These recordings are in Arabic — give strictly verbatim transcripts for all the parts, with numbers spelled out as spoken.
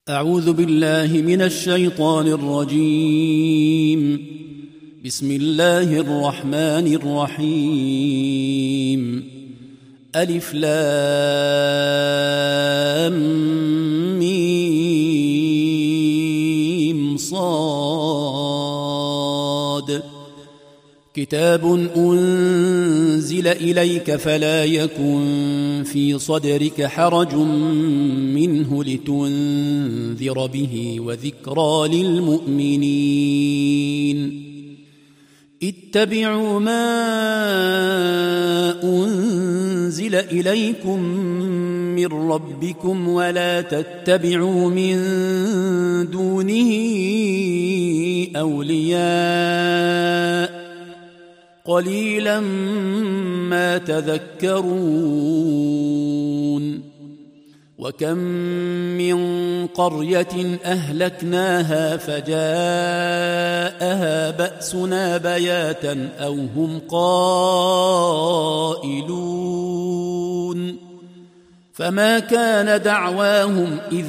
أعوذ بالله من الشيطان الرجيم. بسم الله الرحمن الرحيم. ألف لام ميم صاد. كتاب أنزل إليك فلا يكن في صدرك حرج منه لتنذر به وذكرى للمؤمنين. اتبعوا ما أنزل إليكم من ربكم ولا تتبعوا من دونه أولياء قليلا ما تذكرون. وكم من قرية أهلكناها فجاءها بأسنا بياتا أو هم قائلون. فما كان دعواهم إذ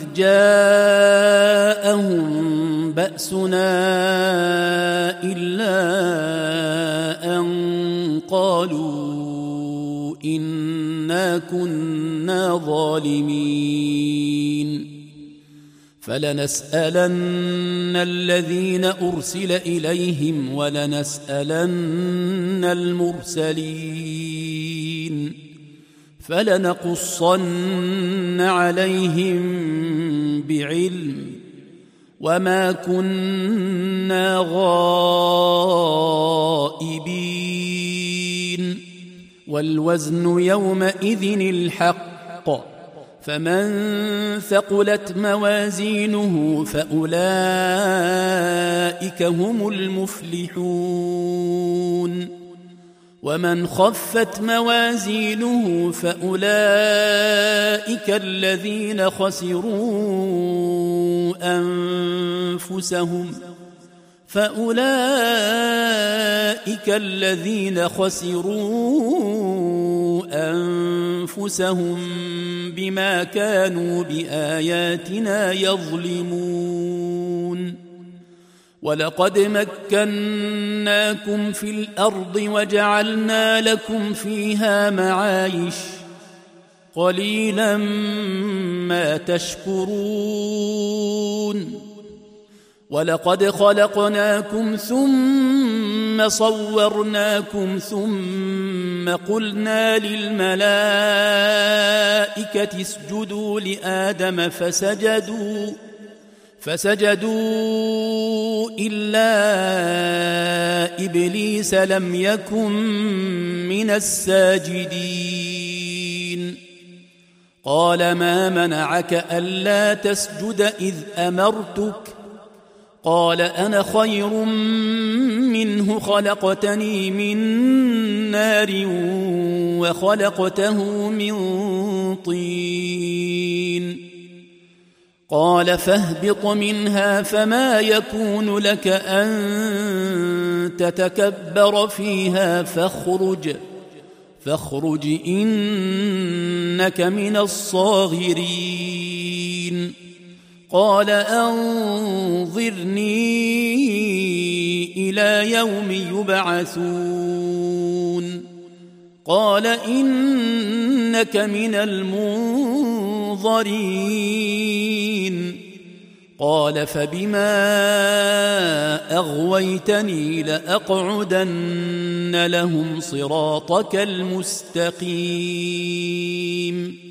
جاءهم بأسنا إلا أن قالوا إنا كنا ظالمين. فلنسألن الذين أرسل إليهم ولنسألن المرسلين فلنقصن عليهم بعلم وما كنا غائبين. والوزن يومئذ الحق فمن ثقلت موازينه فأولئك هم المفلحون. ومن خفت موازينه فأولئك الذين خسروا أنفسهم فأولئك الذين خسروا أنفسهم بما كانوا بآياتنا يظلمون. ولقد مكناكم في الأرض وجعلنا لكم فيها معايش قليلا ما تشكرون. ولقد خلقناكم ثم صورناكم ثم قلنا للملائكة اسجدوا لآدم فسجدوا فسجدوا إلا إبليس لم يكن من الساجدين. قال ما منعك ألا تسجد إذ أمرتك؟ قال أنا خير منه خلقتني من نار وخلقته من طين. قال فاهبط منها فما يكون لك أن تتكبر فيها فاخرج فاخرج إنك من الصاغرين. قال أنظرني إلى يوم يبعثون. قال إنك من المنظرين. قال فبما أغويتني لأقعدن لهم صراطك المستقيم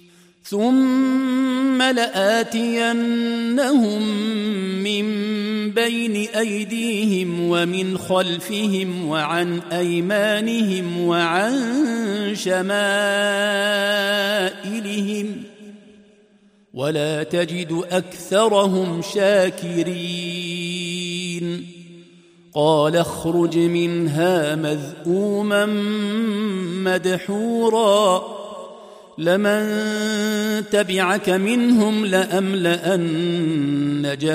ثم لآتينهم من بين أيديهم ومن خلفهم وعن أيمانهم وعن شمائلهم ولا تجد أكثرهم شاكرين. قال اخرج منها مذءوما مدحورا لمن تبعك منهم لأملأن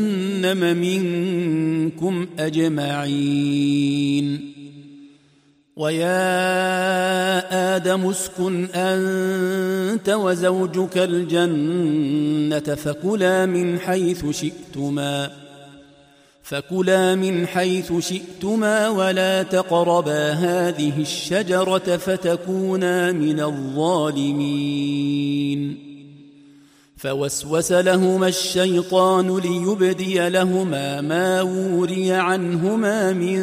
جهنم منكم أجمعين. ويا آدم اسكن أنت وزوجك الجنة فكلا من حيث شئتما فكلا من حيث شئتما ولا تقربا هذه الشجرة فتكونا من الظالمين. فوسوس لهما الشيطان ليبدي لهما ما وري عنهما من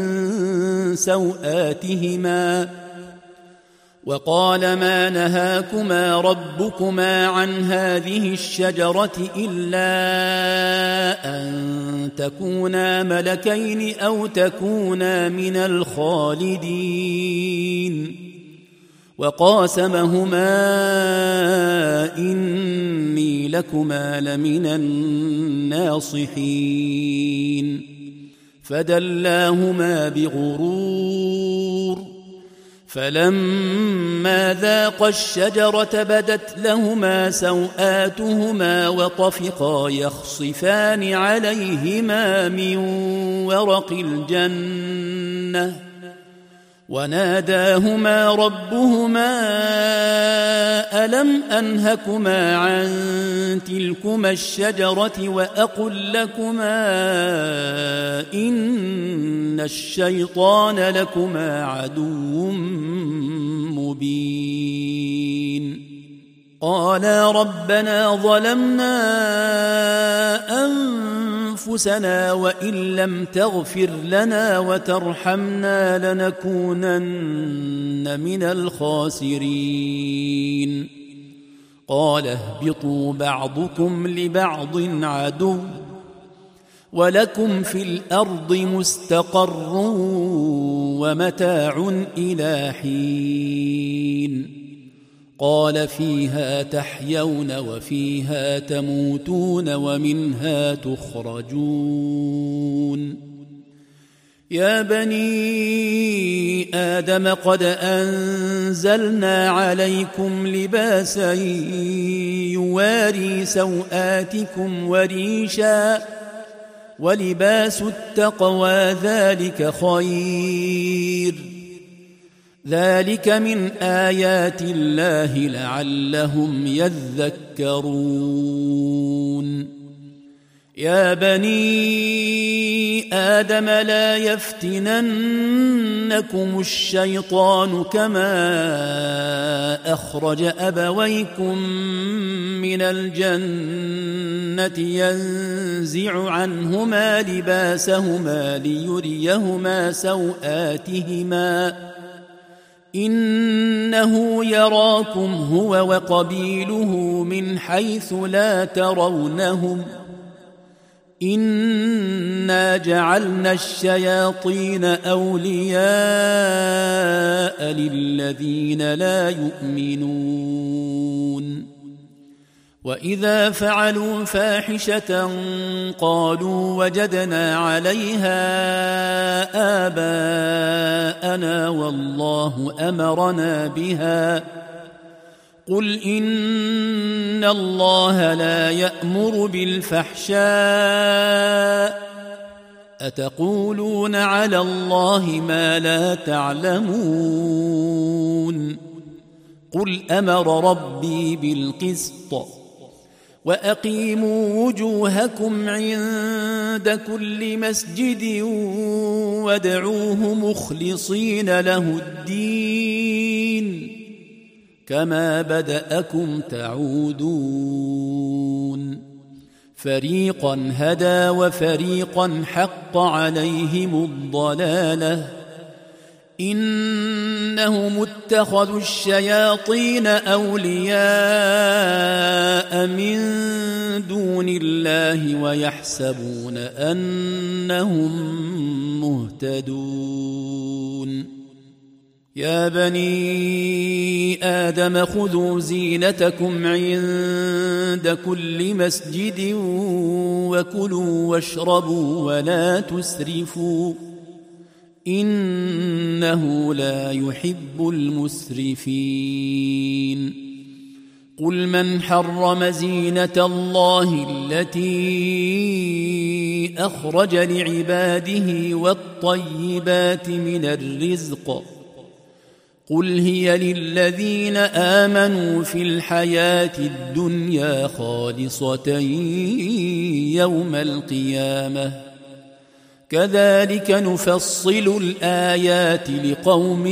سوآتهما وقال ما نهاكما ربكما عن هذه الشجرة إلا أن تكونا ملكين أو تكونا من الخالدين. وقاسمهما إني لكما لمن الناصحين فدلاهما بغرور فلما ذاقا الشجرة بدت لهما سوآتهما وطفقا يخصفان عليهما من ورق الجنة وناداهما ربهما ألم أنهكما عن تلكما الشجرة وأقل لكما إن الشيطان لكما عدو مبين. قالا ربنا ظلمنا أنفسنا وإن لم تغفر لنا وترحمنا لنكونن من الخاسرين. قال اهبطوا بعضكم لبعض عدو ولكم في الأرض مستقر ومتاع إلى حين. قال فيها تحيون وفيها تموتون ومنها تخرجون. يا بني آدم قد أنزلنا عليكم لباسا يواري سوآتكم وريشا ولباس التقوى ذلك خير ذلك من آيات الله لعلهم يذكرون. يا بني آدم لا يفتننكم الشيطان كما أخرج أبويكم من الجنة ينزع عنهما لباسهما ليريهما سوآتهما إنه يراكم هو وقبيله من حيث لا ترونهم إنا جعلنا الشياطين أولياء للذين لا يؤمنون. وإذا فعلوا فاحشة قالوا وجدنا عليها آباءنا والله أمرنا بها قل إن الله لا يأمر بالفحشاء أتقولون على الله ما لا تعلمون. قل أمر ربي بالقسط وأقيموا وجوهكم عند كل مسجد وادعوه مخلصين له الدين كما بدأكم تعودون. فريقا هدى وفريقا حق عليهم الضلالة إنهم اتخذوا الشياطين أولياء من دون الله ويحسبون أنهم مهتدون. يا بني آدم خذوا زينتكم عند كل مسجد وكلوا واشربوا ولا تسرفوا إنه لا يحب المسرفين. قل من حرم زينة الله التي أخرج لعباده والطيبات من الرزق قل هي للذين آمنوا في الحياة الدنيا خالصة يوم القيامة كذلك نفصل الآيات لقوم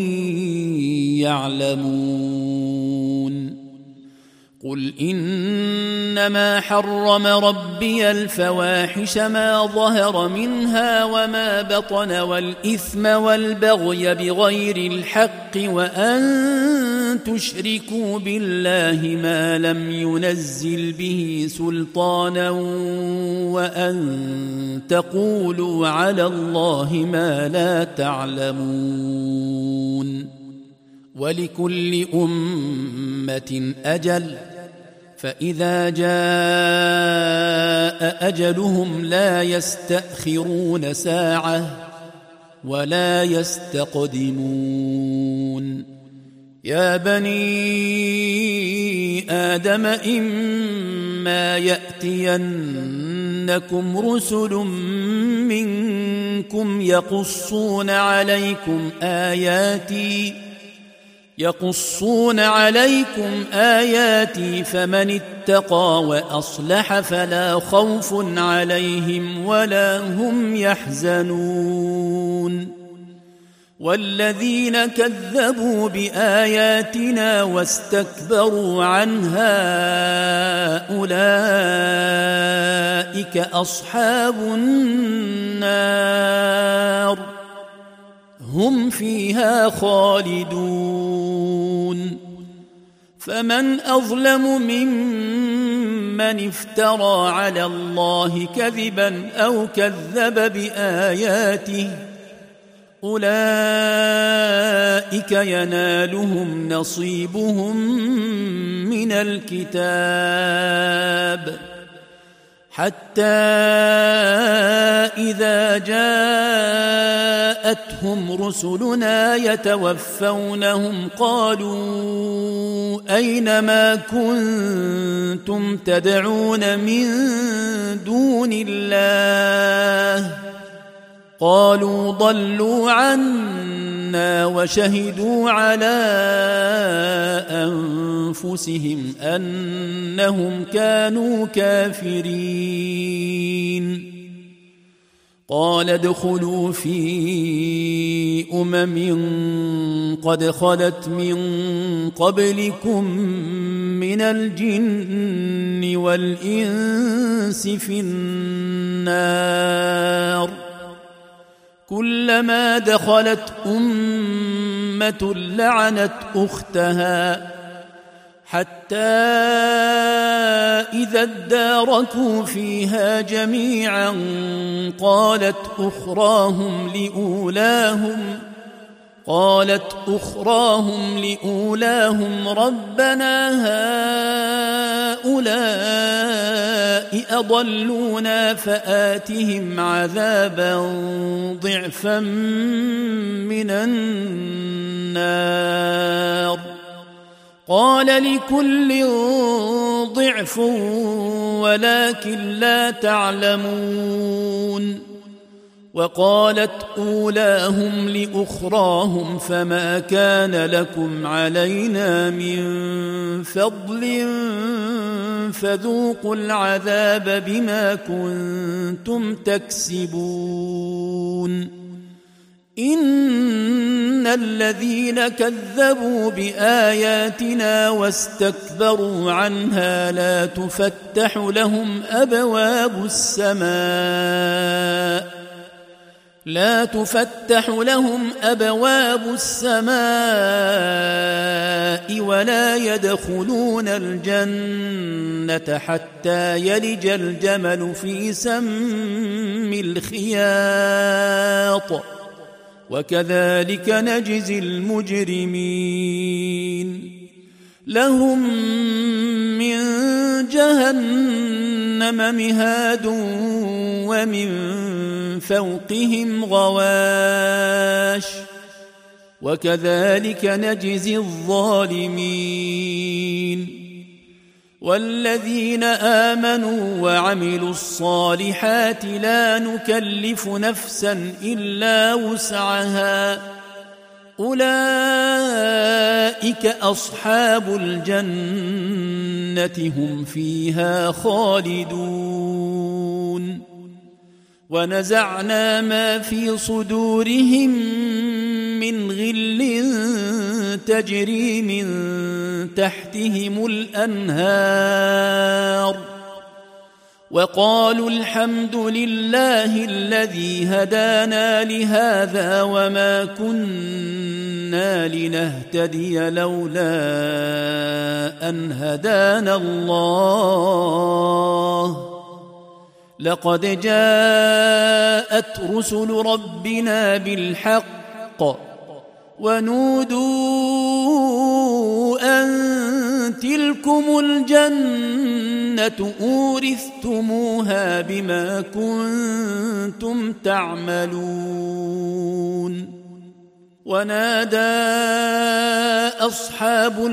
يعلمون قل إنما حرم ربي الفواحش ما ظهر منها وما بطن والإثم والبغي بغير الحق وأن تشركوا بالله ما لم ينزل به سلطانا وأن تقولوا على الله ما لا تعلمون ولكل أمة أجل فإذا جاء أجلهم لا يستأخرون ساعة ولا يستقدمون يا بني آدم إما يأتينكم رسل منكم يقصون عليكم آياتي يقصون عليكم آياتي فمن اتقى وأصلح فلا خوف عليهم ولا هم يحزنون والذين كذبوا بآياتنا واستكبروا عنها أولئك أصحاب النار هم فيها خالدون فمن أظلم ممن افترى على الله كذبا أو كذب بآياته أولئك ينالهم نصيبهم من الكتاب حتى إذا جاءتهم رسلنا يتوفونهم قالوا أين ما كنتم تدعون من دون الله قالوا ضلوا عنا وشهدوا على أنفسهم أنهم كانوا كافرين قال ادخلوا في أمم قد خلت من قبلكم من الجن والإنس في النار كلما دخلت أمة لعنت أختها حتى إذا اداركوا فيها جميعا قالت أخراهم لأولاهم قالت أخراهم لأولاهم ربنا هؤلاء أضلونا فآتهم عذابا ضعفا من النار قال لكل ضعف ولكن لا تعلمون وقالت أولاهم لأخراهم فما كان لكم علينا من فضل فذوقوا العذاب بما كنتم تكسبون إن الذين كذبوا بآياتنا واستكبروا عنها لا تفتح لهم أبواب السماء لا تفتح لهم أبواب السماء ولا يدخلون الجنة حتى يلج الجمل في سم الخياط وكذلك نجزي المجرمين لهم من جهنم مهاد ومن فوقهم غواش وكذلك نجزي الظالمين والذين آمنوا وعملوا الصالحات لا نكلف نفسا إلا وسعها أولئك أصحاب الجنة هم فيها خالدون ونزعنا ما في صدورهم من غل تجري من تحتهم الأنهار وقالوا الحمد لله الذي هدانا لهذا وما كنا لنهتدي لولا أن هدانا الله لقد جاءت رسل ربنا بالحق ونودوا أن تلكم الجنة أورثتموها بما كنتم تعملون ونادى أصحاب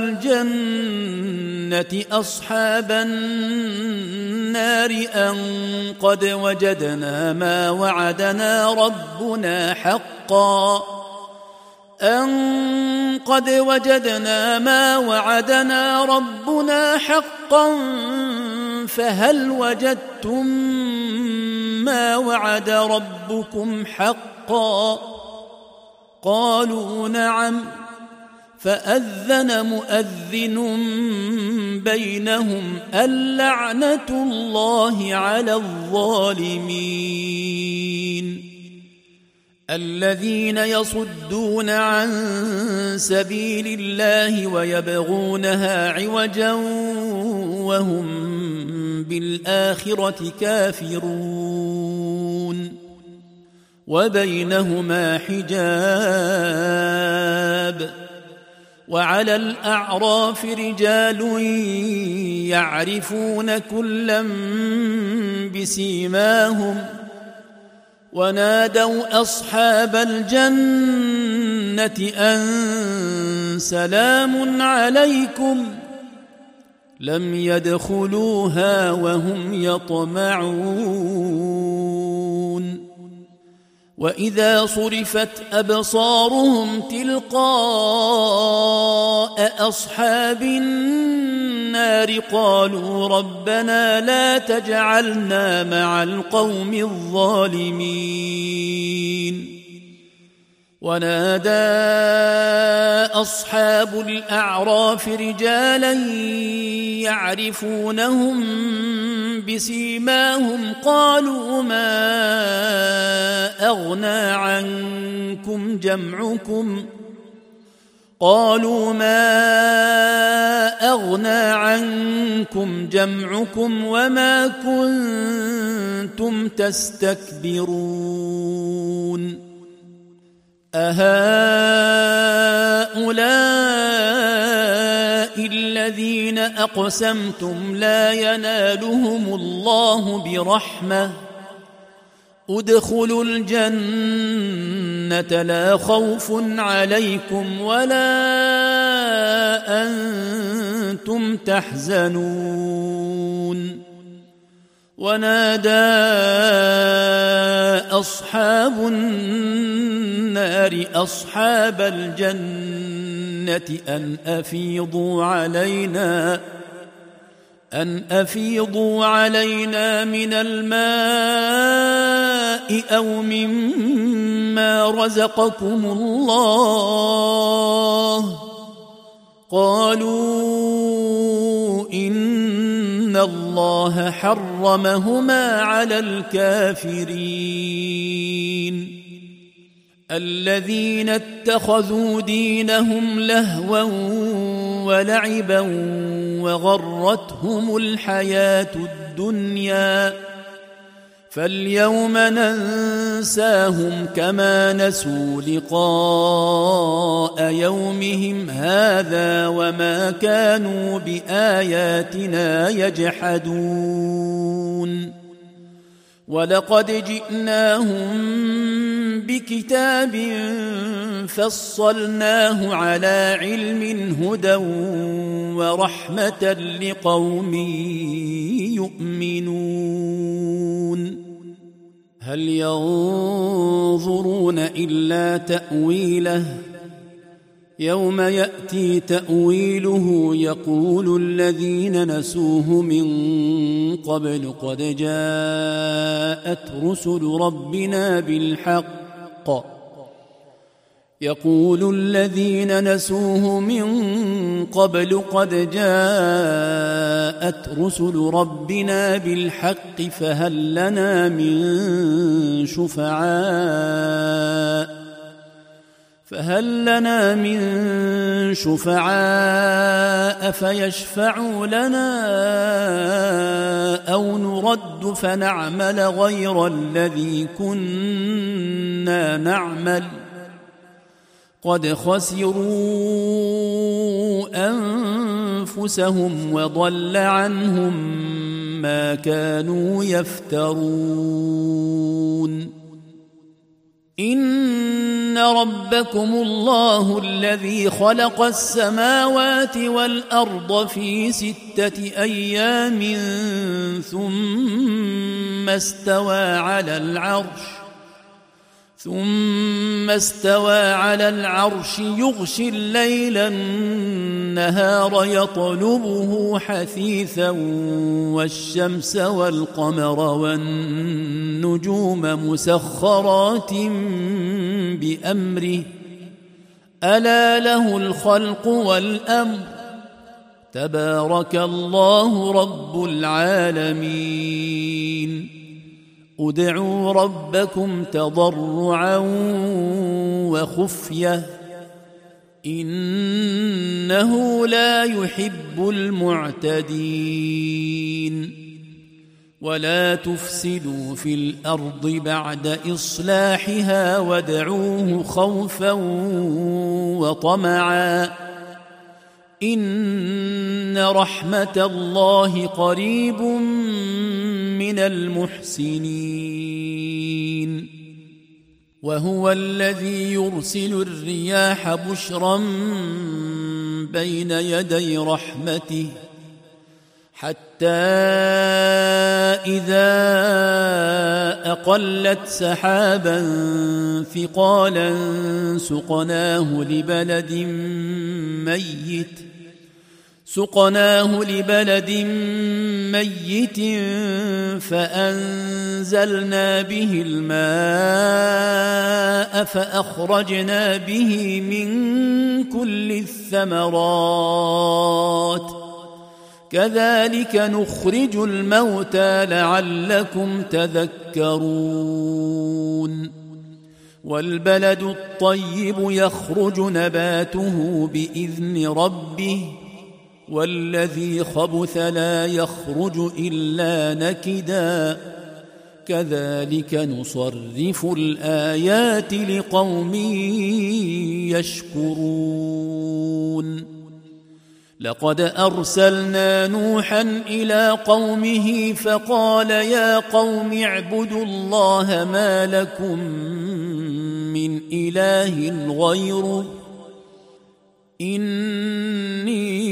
الجنة أصحاب النار أن قد وجدنا ما وعدنا ربنا حقا أن قد وجدنا ما وعدنا ربنا حقا فهل وجدتم ما وعد ربكم حقا قالوا نعم فأذن مؤذن بينهم اللعنة الله على الظالمين الذين يصدون عن سبيل الله ويبغونها عوجا وهم بالآخرة كافرون وبينهما حجاب وعلى الأعراف رجال يعرفون كلا بسيماهم ونادوا أصحاب الجنة أن سلام عليكم لم يدخلوها وهم يطمعون وإذا صرفت أبصارهم تلقاء أصحاب النار قالوا ربنا لا تجعلنا مع القوم الظالمين ونادى أصحاب الأعراف رجالا يعرفونهم بسيماهم قالوا ما أغنى عنكم جمعكم قالوا ما أغنى عنكم جمعكم وما كنتم تستكبرون أهؤلاء الذين أقسمتم لا ينالهم الله برحمة ادخلوا الجنة لا خوف عليكم ولا أنتم تحزنون ونادى أصحاب النار أصحاب الجنة أن أفيضوا علينا أن أفيضوا علينا من الماء أو مما رزقكم الله قالوا إن الله حرمهما على الكافرين الذين اتخذوا دينهم لهوا ولعبا وغرتهم الحياة الدنيا فاليوم ننساهم كما نسوا لقاء يومهم هذا وما كانوا بآياتنا يجحدون ولقد جئناهم بكتاب فصلناه على علم هدى ورحمة لقوم يؤمنون هل ينظرون إلا تأويله يوم يأتي تأويله يقول الذين نسوه من قبل قد جاءت رسل ربنا بالحق يقول الذين نسوه من قبل قد جاءت رسل ربنا بالحق فهل لنا من شفعاء فهل لنا من شفعاء فيشفعوا لنا أو نرد فنعمل غير الذي كنا نعمل قد خسروا أنفسهم وضل عنهم ما كانوا يفترون إن ربكم الله الذي خلق السماوات والأرض في ستة أيام ثم استوى على العرش ثم استوى على العرش يغشي الليل النهار يطلبه حثيثا والشمس والقمر والنجوم مسخرات بأمره ألا له الخلق والأمر تبارك الله رب العالمين ادعوا ربكم تضرعا وخفية إنه لا يحب المعتدين ولا تفسدوا في الأرض بعد إصلاحها وادعوه خوفا وطمعا إن رحمة الله قريب من المحسنين وهو الذي يرسل الرياح بشرا بين يدي رحمته حتى إذا أقلت سحابا ثقالا سقناه لبلد ميت سقناه لبلد ميت فأنزلنا به الماء فأخرجنا به من كل الثمرات كذلك نخرج الموتى لعلكم تذكرون والبلد الطيب يخرج نباته بإذن ربه والذي خبث لا يخرج إلا نكدا كذلك نصرف الآيات لقوم يشكرون لقد أرسلنا نوحا إلى قومه فقال يا قوم اعبدوا الله ما لكم من إله غيره إني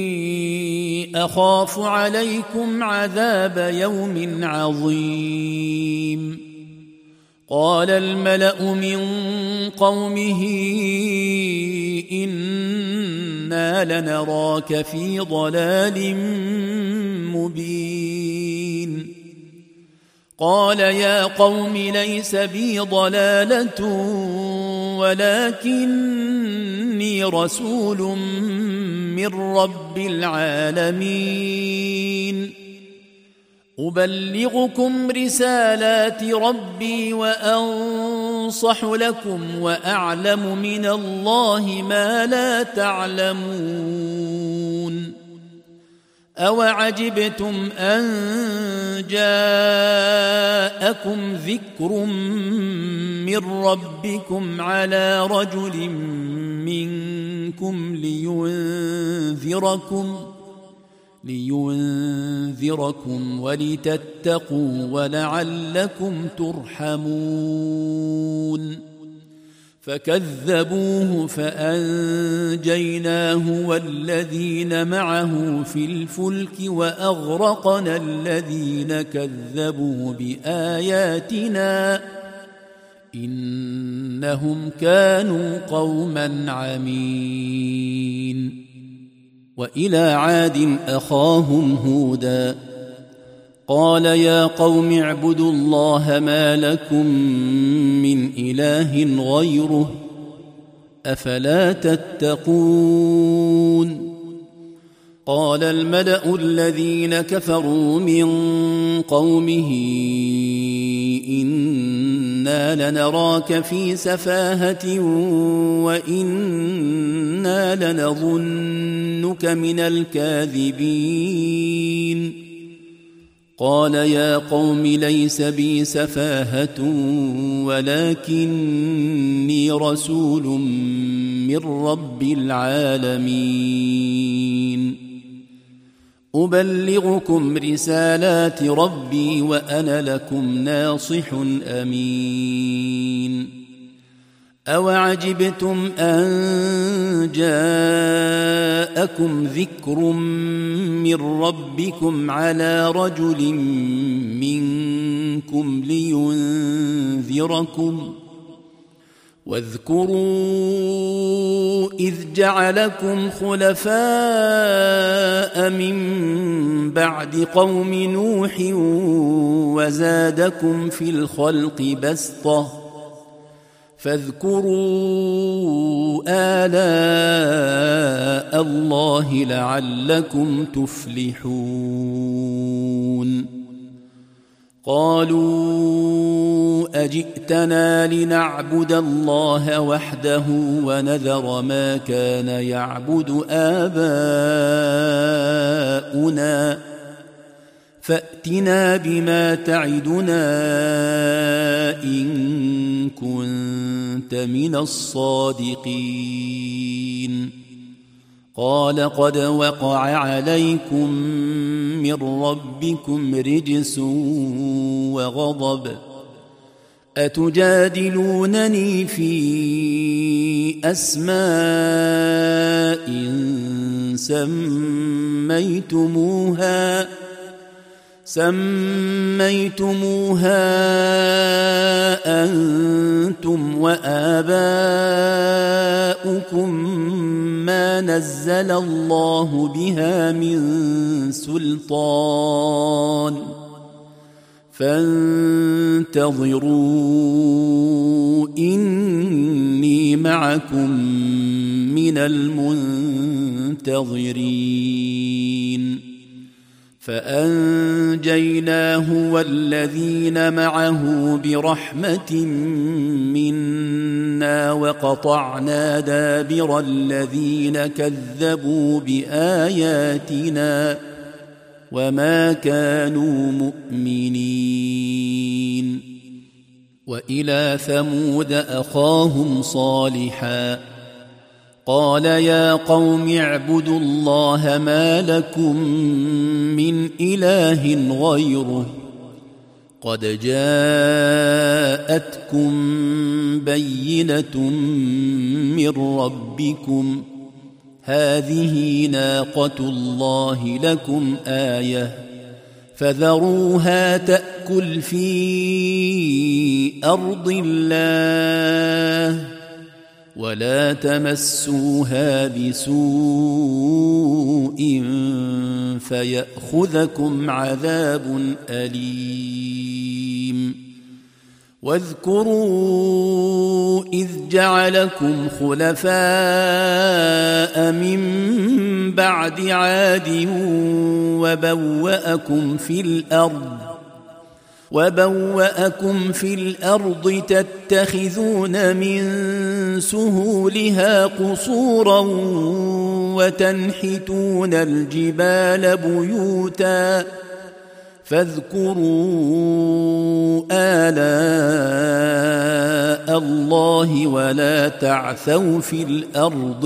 أخاف عليكم عذاب يوم عظيم قال الملأ من قومه إنا لنراك في ضلال مبين قال يا قوم ليس بي ضلالة ولكني رسول من رب العالمين أبلغكم رسالات ربي وأنصح لكم وأعلم من الله ما لا تعلمون أوعجبتم أن جاءكم ذكر من ربكم على رجل منكم لينذركم لينذركم ولتتقوا ولعلكم ترحمون فكذبوه فأنجيناه والذين معه في الفلك وأغرقنا الذين كذبوا بآياتنا إنهم كانوا قوما عمين. وإلى عاد أخاهم هودا قال يا قوم اعبدوا الله ما لكم من إله غيره أفلا تتقون. قال الملأ الذين كفروا من قومه إنا لنراك في سفاهة وإنا لنظنك من الكاذبين. قال يا قوم ليس بي سفاهة ولكني رسول من رب العالمين أبلغكم رسالات ربي وأنا لكم ناصح أمين. أوعجبتم أن جاءكم ذكر من ربكم على رجل منكم لينذركم واذكروا إذ جعلكم خلفاء من بعد قوم نوح وزادكم في الخلق بسطة فاذكروا آلاء الله لعلكم تفلحون. قالوا أجئتنا لنعبد الله وحده ونذر ما كان يعبد آباؤنا فأتنا بما تعدنا إن كنت من الصادقين. قال قد وقع عليكم من ربكم رجس وغضب أتجادلونني في أسماء سميتموها سميتموها أنتم وآباؤكم ما نزل الله بها من سلطان فانتظروا إني معكم من المنتظرين. فأنجيناه والذين معه برحمة منا وقطعنا دابر الذين كذبوا بآياتنا وما كانوا مؤمنين. وإلى ثمود أخاهم صالحا قال يا قوم اعبدوا الله ما لكم من إله غيره قد جاءتكم بينة من ربكم هذه ناقة الله لكم آية فذروها تأكل في أرض الله ولا تمسوها بسوء فيأخذكم عذاب أليم. واذكروا إذ جعلكم خلفاء من بعد عاد وبوأكم في الأرض وبوأكم في الأرض تتخذون من سهولها قصورا وتنحتون الجبال بيوتا فاذكروا آلاء الله ولا تعثوا في الأرض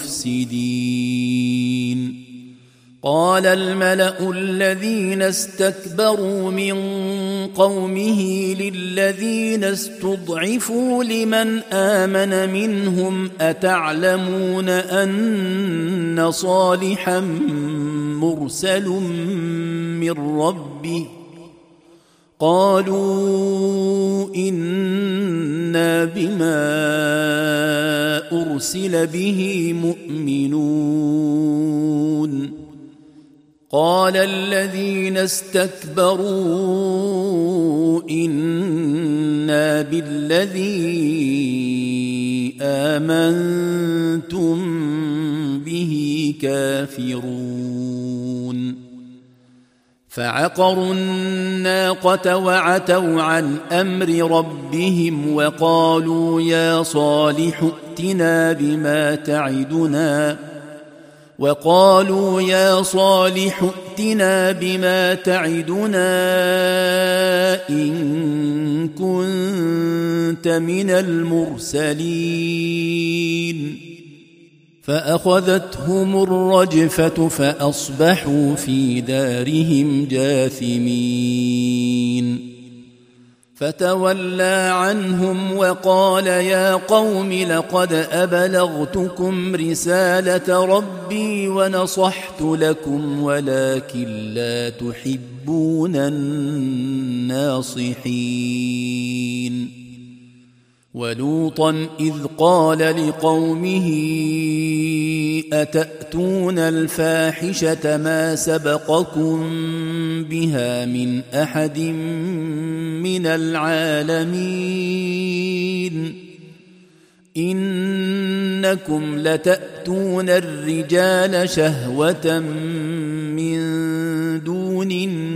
مفسدين. قال الملأ الذين استكبروا من قومه للذين استضعفوا لمن آمن منهم أتعلمون أن صالحا مرسل من ربه قالوا إنا إنا بما أرسل به مؤمنون قال الذين استكبروا إنا بالذي آمنتم به كافرون فعقروا الناقة وعتوا عن أمر ربهم وقالوا يا صالح ائتنا بما تعدنا وقالوا يا صالح ائتنا بما تعدنا إن كنت من المرسلين فأخذتهم الرجفة فأصبحوا في دارهم جاثمين فتولى عنهم وقال يا قوم لقد أبلغتكم رسالة ربي ونصحت لكم ولكن لا تحبون الناصحين ولوطا إذ قال لقومه أتأتون الفاحشة ما سبقكم بها من أحد من العالمين إنكم لتأتون الرجال شهوة من دون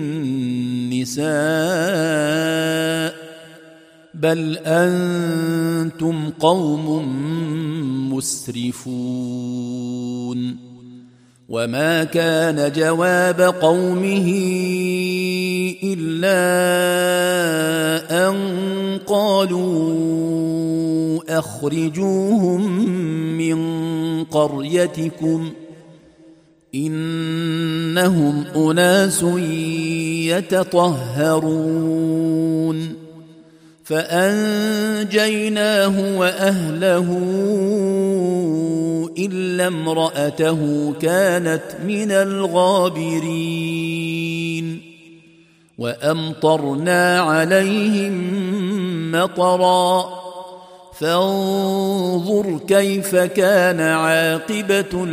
النساء بل أنتم قوم مسرفون وما كان جواب قومه إلا أن قالوا أخرجوهم من قريتكم إنهم أناس يتطهرون فأنجيناه وأهله إلا امرأته كانت من الغابرين وأمطرنا عليهم مطرا فانظر كيف كان عاقبة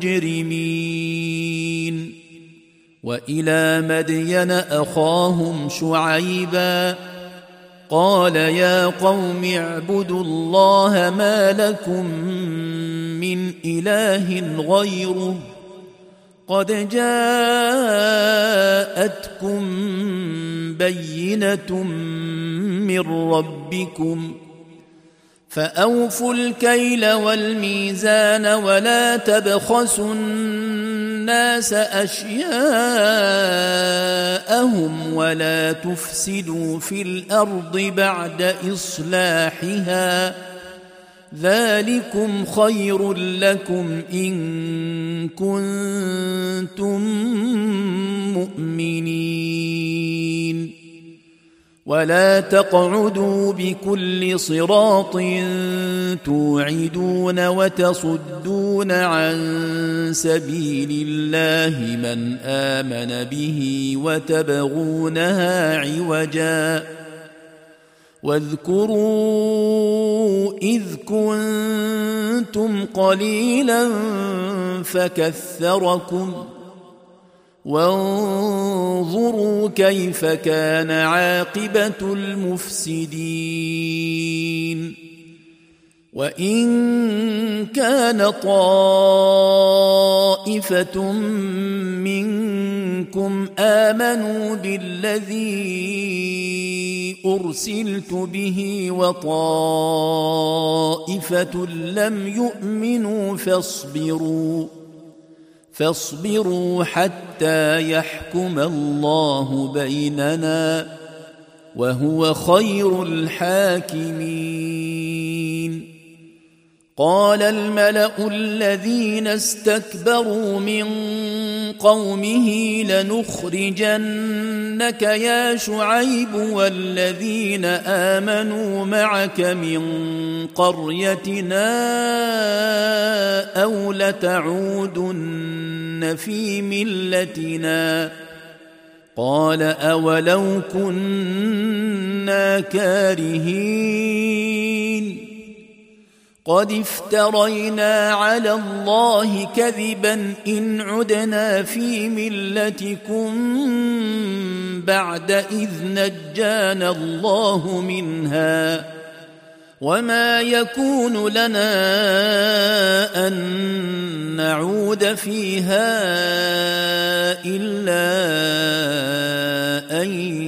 المجرمين وإلى مدين أخاهم شعيبا قال يا قوم اعبدوا الله ما لكم من إله غيره قد جاءتكم بينة من ربكم فأوفوا الكيل والميزان ولا تبخسوا الناس أشياءهم ولا تفسدوا في الأرض بعد إصلاحها ذلكم خير لكم إن كنتم مؤمنين ولا تقعدوا بكل صراط توعدون وتصدون عن سبيل الله من آمن به وتبغونها عوجا واذكروا إذ كنتم قليلا فكثركم وانظروا كيف كان عاقبة المفسدين وإن كان طائفة منكم آمنوا بالذي أرسلت به وطائفة لم يؤمنوا فاصبروا فاصبروا حتى يحكم الله بيننا وهو خير الحاكمين قال الملأ الذين استكبروا من قومه لنخرجنك يا شعيب والذين آمنوا معك من قريتنا أو لتعودن في ملتنا قال أولو كنا إنا كارهين قد افترينا على الله كذبا إن عدنا في ملتكم بعد إذ نجانا الله منها وما يكون لنا أن نعود فيها إلا أن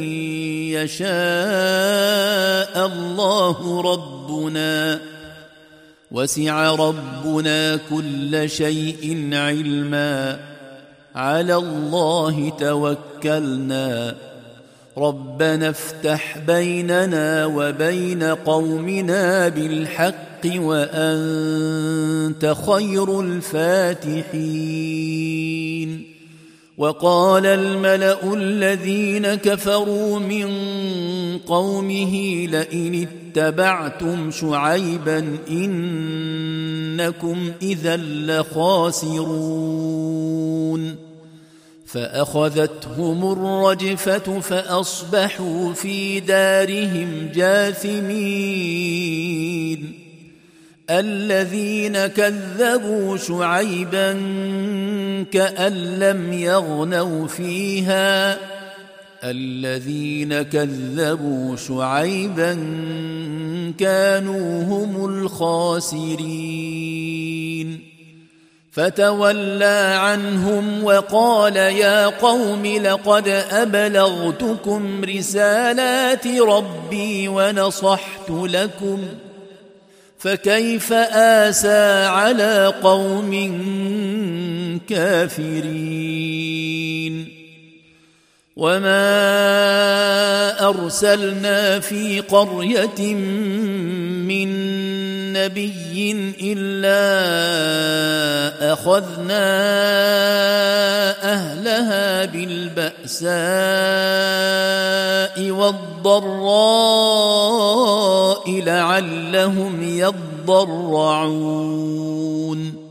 يشاء الله ربنا وسع ربنا كل شيء علما على الله توكلنا ربنا افتح بيننا وبين قومنا بالحق وأنت خير الفاتحين. وقال الملأ الذين كفروا من قومه لئن اتبعتم شعيبا إنكم إذا لخاسرون فأخذتهم الرجفة فأصبحوا في دارهم جاثمين. الذين كذبوا شعيبا كأن لم يغنوا فيها الذين كذبوا شعيبا كانوا هم الخاسرين. فتولى عنهم وقال يا قوم لقد أبلغتكم رسالات ربي ونصحت لكم فكيف آسى على قوم كافرين. وما أرسلنا في قرية من نبي إلا أخذنا أهلها بالبأساء والضراء لعلهم يضرعون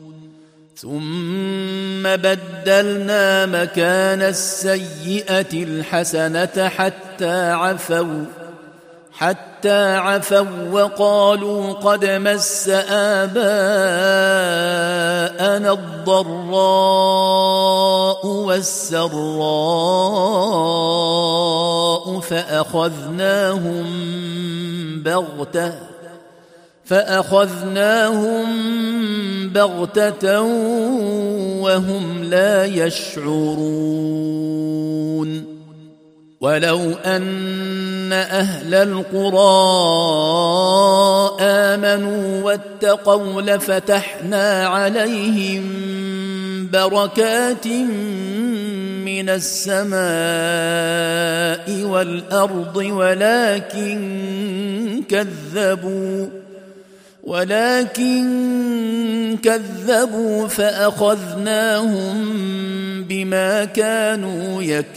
ثم بدلنا مكان السيئة الحسنة حتى عفوا حتى عفوا وقالوا قد مس آباءنا الضراء والسراء فأخذناهم بغتة فأخذناهم بغتة وهم لا يشعرون. ولو أن أهل القرى آمنوا واتقوا لفتحنا عليهم بركات من السماء والأرض ولكن كذبوا ولكن كذبوا فأخذناهم بما كانوا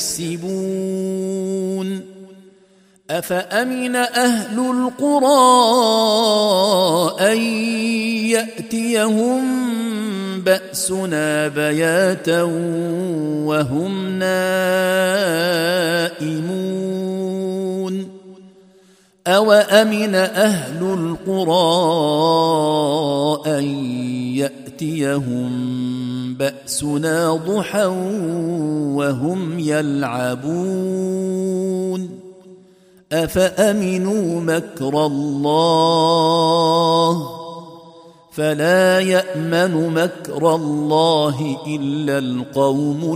يكسبون. أفأمن أهل القرى أن يأتيهم بأسنا بياتا وهم نائمون أوأمن أهل القرى أن يأتيهم بأسنا ضحى وهم يلعبون أفأمنوا مكر الله فلا يأمن مكر الله إلا القوم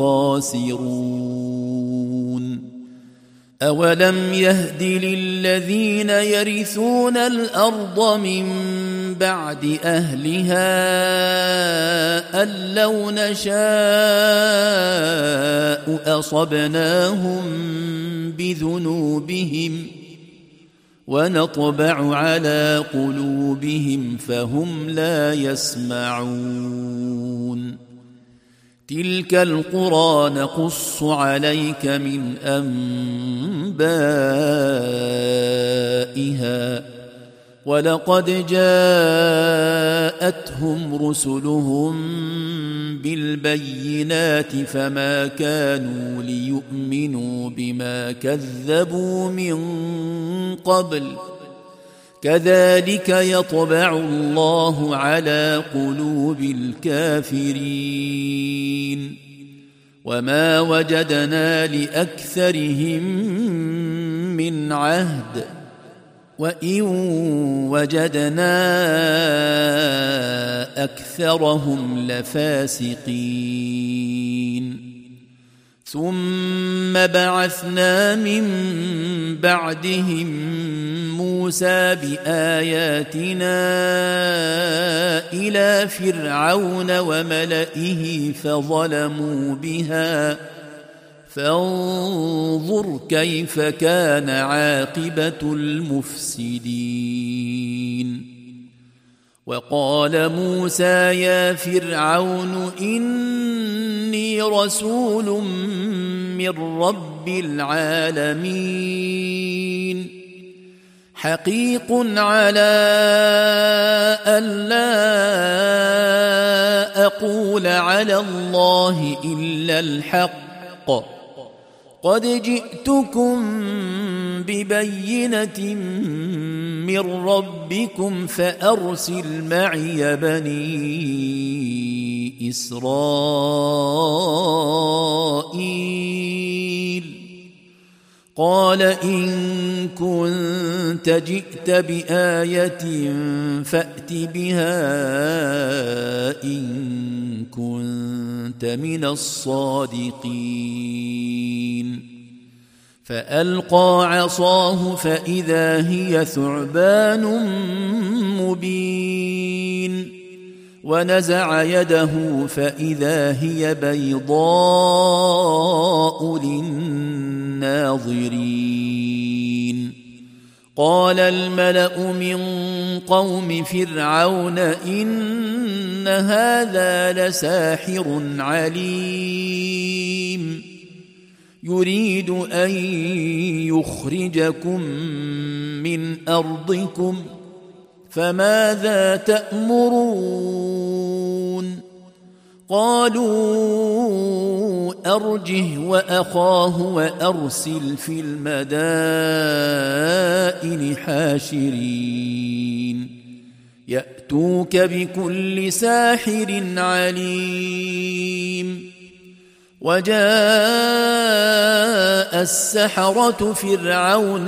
الخاسرون. أولم يهد للذين يرثون الأرض من بعد أهلها أن لو نشاء أصبناهم بذنوبهم ونطبع على قلوبهم فهم لا يسمعون. تلك القرى نقص عليك من أنبائها ولقد جاءتهم رسلهم بالبينات فما كانوا ليؤمنوا بما كذبوا من قبل كذلك يطبع الله على قلوب الكافرين وما وجدنا لأكثرهم من عهد وإن وجدنا أكثرهم لفاسقين ثم بعثنا من بعدهم موسى بآياتنا إلى فرعون وملئه فظلموا بها فانظر كيف كان عاقبة المفسدين وقال موسى يا فرعون إني رسول من رب العالمين حقيق على ألا أقول على الله إلا الحق قد جئتكم ببينة من ربكم فأرسل معي بني إسرائيل قال إن كنت جئت بآية فأت بها إن كنت من الصادقين فألقى عصاه فإذا هي ثعبان مبين ونزع يده فإذا هي بيضاء للناظرين قال الملأ من قوم فرعون إن هذا لساحر عليم يريد أن يخرجكم من أرضكم فماذا تأمرون قالوا أرجه وأخاه وأرسل في المدائن حاشرين يأتوك بكل ساحر عليم وجاء السحرة فرعون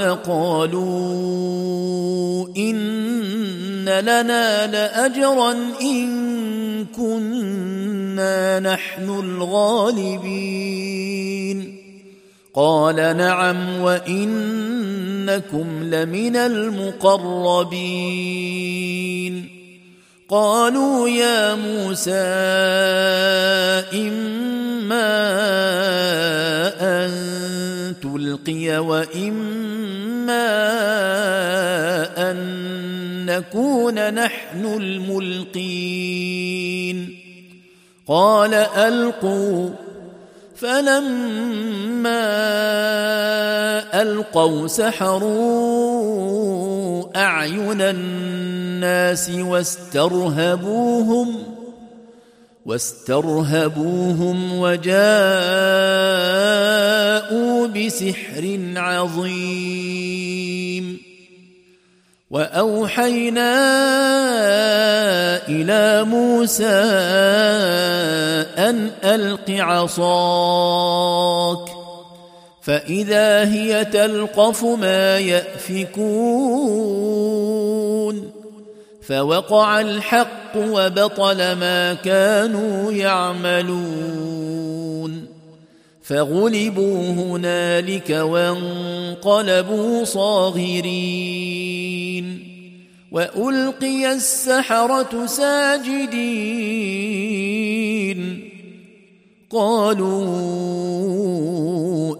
قالوا إن لنا لأجرا إن كنا نحن الغالبين قال نعم وإنكم لمن المقربين قالوا يا موسى إما أن تلقي وإما أن نكون نحن الملقين قال ألقوا فلما ألقوا سحروا أعين الناس واسترهبوهم واسترهبوهم وجاءوا بسحر عظيم وأوحينا إلى موسى أن ألق عصاك فإذا هي تلقف ما يأفكون فوقع الحق وبطل ما كانوا يعملون فغلبوا هنالك وانقلبوا صاغرين وألقي السحرة ساجدين قالوا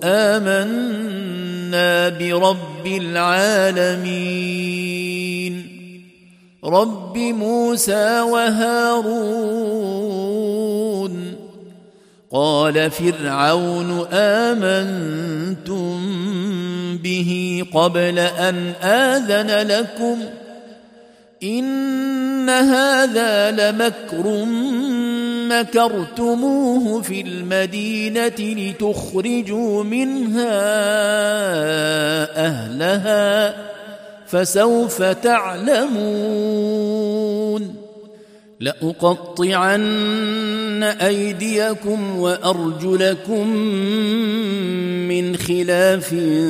آمنا برب العالمين رب موسى وهارون قال فرعون آمنتم به قبل أن آذن لكم إن هذا لمكر مكرتموه في المدينة لتخرجوا منها أهلها فسوف تعلمون لأقطعن أيديكم وأرجلكم من خلاف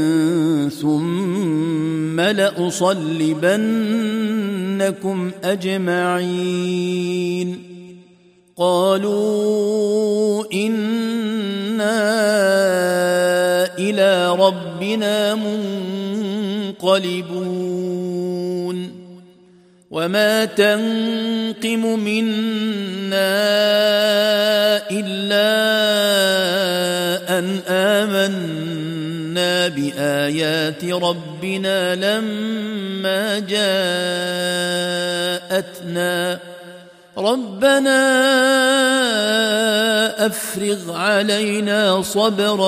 ثم لأصلبنكم أجمعين قالوا إنا إلى ربنا منقلبون وما تنقم منا إلا أن آمنا بآيات ربنا لما جاءتنا ربنا أفرغ علينا صبرا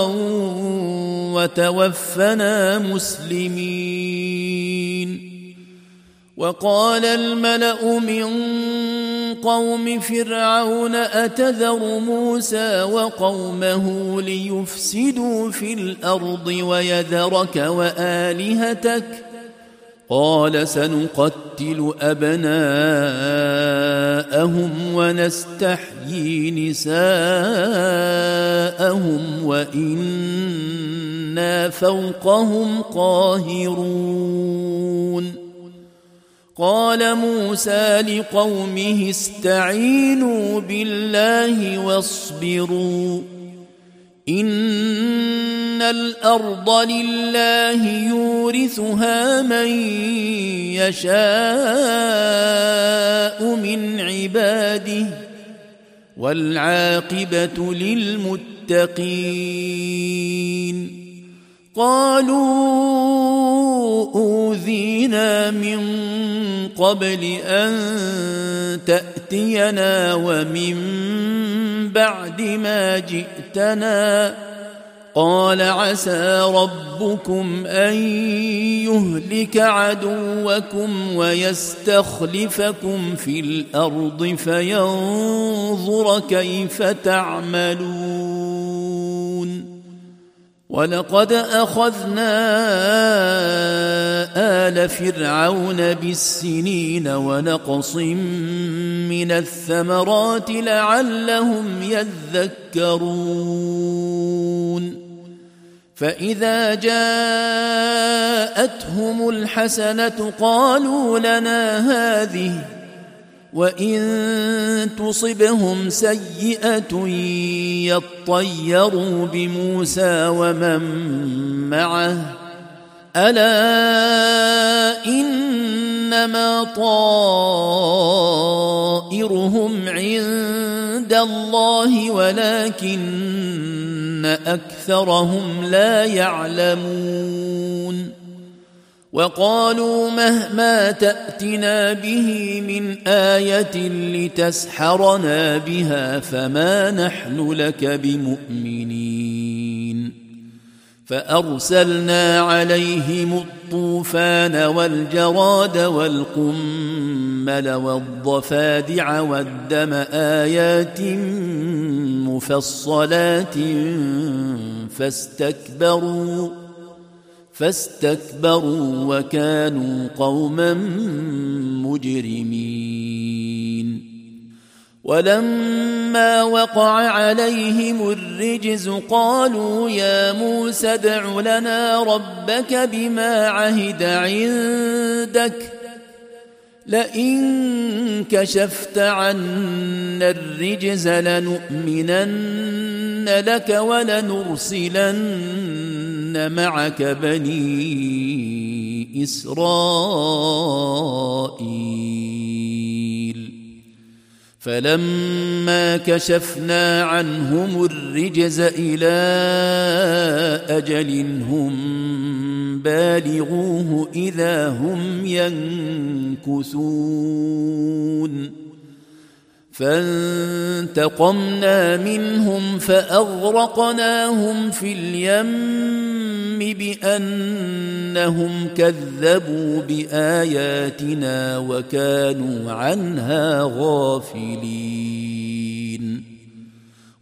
وتوفنا مسلمين وقال الملأ من قوم فرعون أتذر موسى وقومه ليفسدوا في الأرض ويذرك وآلهتك قال سنقتل أبناءهم ونستحيي نساءهم وإنا فوقهم قاهرون قال موسى لقومه استعينوا بالله واصبروا إن الأرض لله يورثها من يشاء من عباده والعاقبة للمتقين قالوا أوذينا من قبل أن تأتينا ومن بعد ما جئتنا قال عسى ربكم أن يهلك عدوكم ويستخلفكم في الأرض فينظر كيف تعملون ولقد أخذنا آل فرعون بالسنين ونقص من الثمرات لعلهم يذكرون فإذا جاءتهم الحسنة قالوا لنا هذه وإن تصبهم سيئة يطيروا بموسى ومن معه ألا إنما طائرهم عند الله ولكن أكثرهم لا يعلمون وقالوا مهما تأتنا به من آية لتسحرنا بها فما نحن لك بمؤمنين فأرسلنا عليهم الطوفان والجراد والقمل والضفادع والدم آيات مفصلات فاستكبروا فاستكبروا وكانوا قوما مجرمين ولما وقع عليهم الرجز قالوا يا موسى ادع لنا ربك بما عهد عندك لئن كشفت عنا الرجز لنؤمنن لك ولنرسلن معك بني إسرائيل فلما كشفنا عنهم الرجز إلى أجل هم بالغوه إذا هم ينكثون فانتقمنا منهم فأغرقناهم في اليم بأنهم كذبوا بآياتنا وكانوا عنها غافلين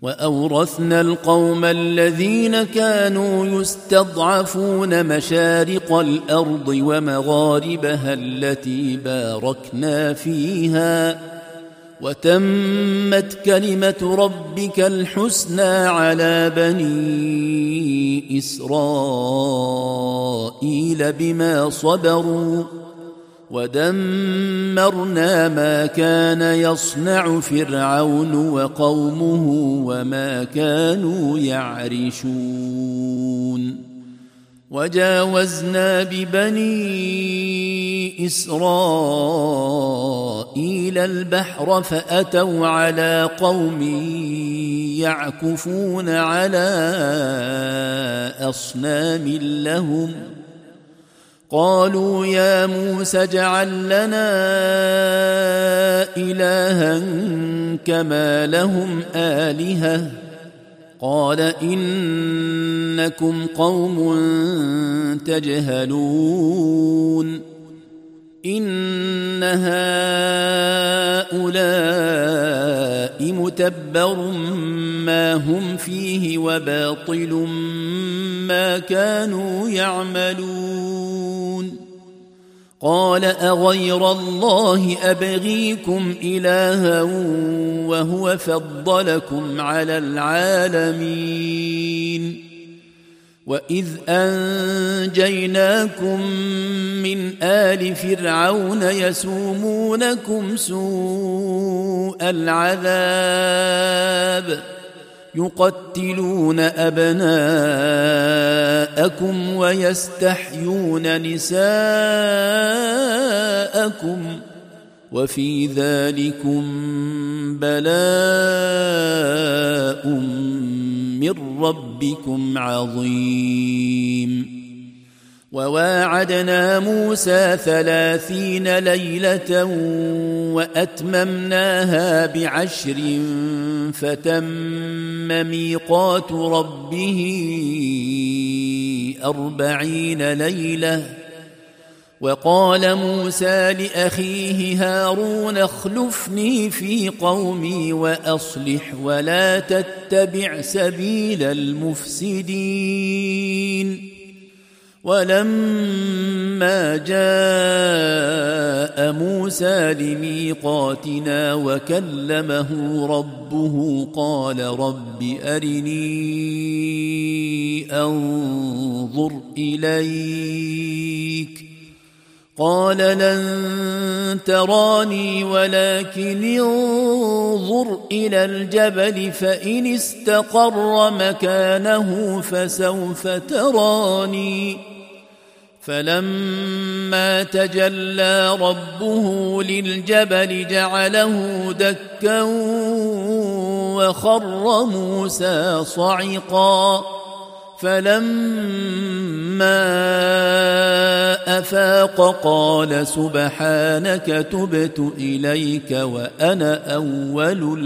وأورثنا القوم الذين كانوا يستضعفون مشارق الأرض ومغاربها التي باركنا فيها وتمت كلمة ربك الحسنى على بني إسرائيل بما صبروا ودمرنا ما كان يصنع فرعون وقومه وما كانوا يعرشون وجاوزنا ببني إسرائيل البحر فأتوا على قوم يعكفون على أصنام لهم قالوا يا موسى اجعل لنا إلها كما لهم آلهة قال إنكم قوم تجهلون إن هؤلاء متبر ما هم فيه وباطل ما كانوا يعملون قال أغير الله أبغيكم إلها وهو فضلكم على العالمين وإذ أنجيناكم من آل فرعون يسومونكم سوء العذاب يقتلون أبناءكم ويستحيون نساءكم وفي ذلكم بلاء من ربكم عظيم وواعدنا موسى ثلاثين ليلة وأتممناها بعشر فتم ميقات ربه أربعين ليلة وقال موسى لأخيه هارون اخلفني في قومي وأصلح ولا تتبع سبيل المفسدين ولما جاء موسى لميقاتنا وكلمه ربه قال رب أرني أنظر إليك قال لن تراني ولكن انظر إلى الجبل فإن استقر مكانه فسوف تراني فلما تجلى ربه للجبل جعله دكا وخر موسى صعقا فلما أفاق قال سبحانك تبت إليك وأنا أول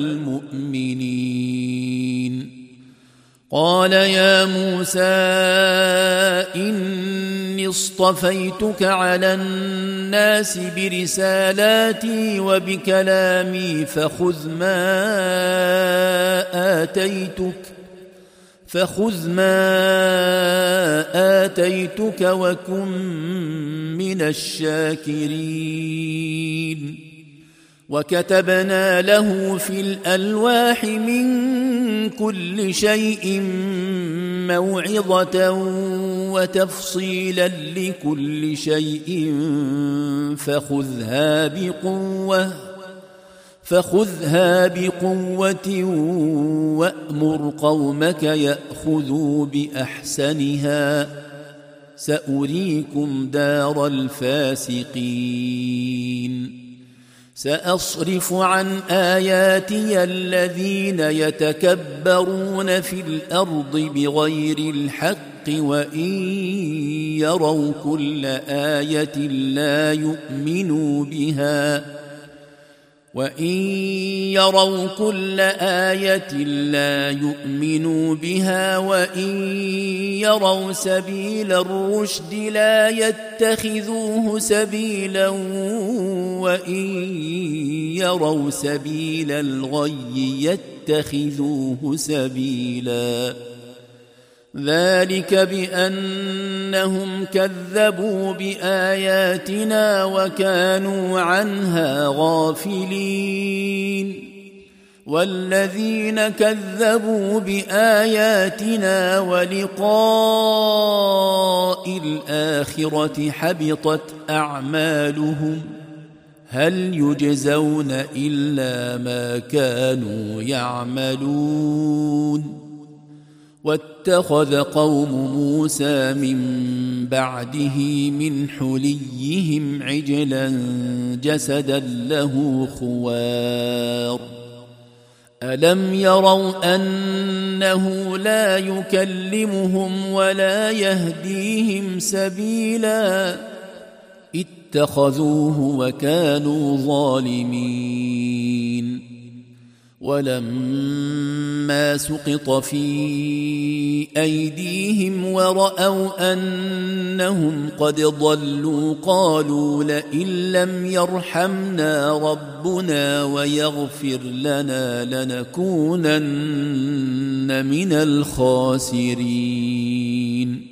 المؤمنين قال يا موسى إني اصطفيتك على الناس برسالاتي وبكلامي فخذ ما آتيتك فخذ ما آتيتك وكن من الشاكرين وكتبنا له في الألواح من كل شيء موعظة وتفصيلا لكل شيء فخذها بقوة فخذها بقوة وأمر قومك يأخذوا بأحسنها سأريكم دار الفاسقين سأصرف عن آياتي الذين يتكبرون في الأرض بغير الحق وإن يروا كل آية لا يؤمنوا بها وإن يروا كل آية لا يؤمنوا بها وإن يروا سبيل الرشد لا يتخذوه سبيلا وإن يروا سبيل الغي يتخذوه سبيلا ذلك بأنهم كذبوا بآياتنا وكانوا عنها غافلين والذين كذبوا بآياتنا ولقاء الآخرة حبطت أعمالهم هل يجزون إلا ما كانوا يعملون واتخذ قوم موسى من بعده من حليهم عجلا جسدا له خوار ألم يروا أنه لا يكلمهم ولا يهديهم سبيلا اتخذوه وكانوا ظالمين ولما سقط في أيديهم ورأوا أنهم قد ضلوا قالوا لئن لم يرحمنا ربنا ويغفر لنا لنكونن من الخاسرين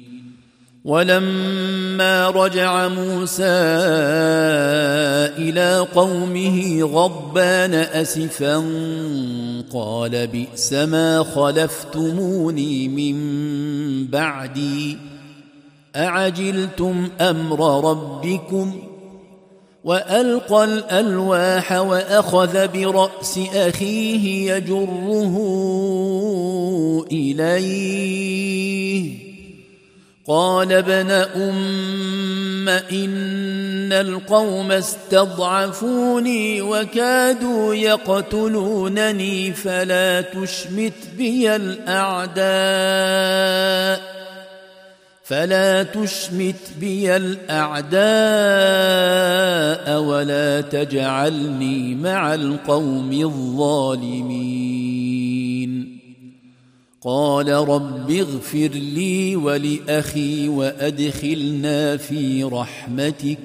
ولما رجع موسى إلى قومه غضبان أسفا قال بئس ما خلفتموني من بعدي أعجلتم أمر ربكم وألقى الألواح وأخذ برأس أخيه يجره إليه قال ابن أم إن القوم استضعفوني وكادوا يقتلونني فلا تشمت بي الأعداء فلا تشمت بي الأعداء ولا تجعلني مع القوم الظالمين قال رب اغفر لي ولأخي وأدخلنا في رحمتك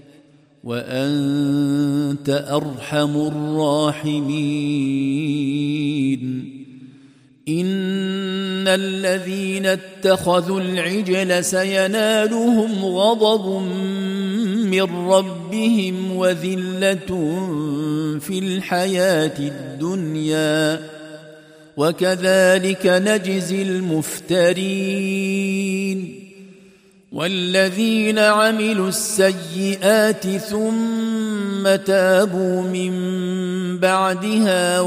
وأنت أرحم الراحمين إن الذين اتخذوا العجل سينالهم غضب من ربهم وذلة في الحياة الدنيا وكذلك نجزي المفترين والذين عملوا السيئات ثم تابوا من بعدها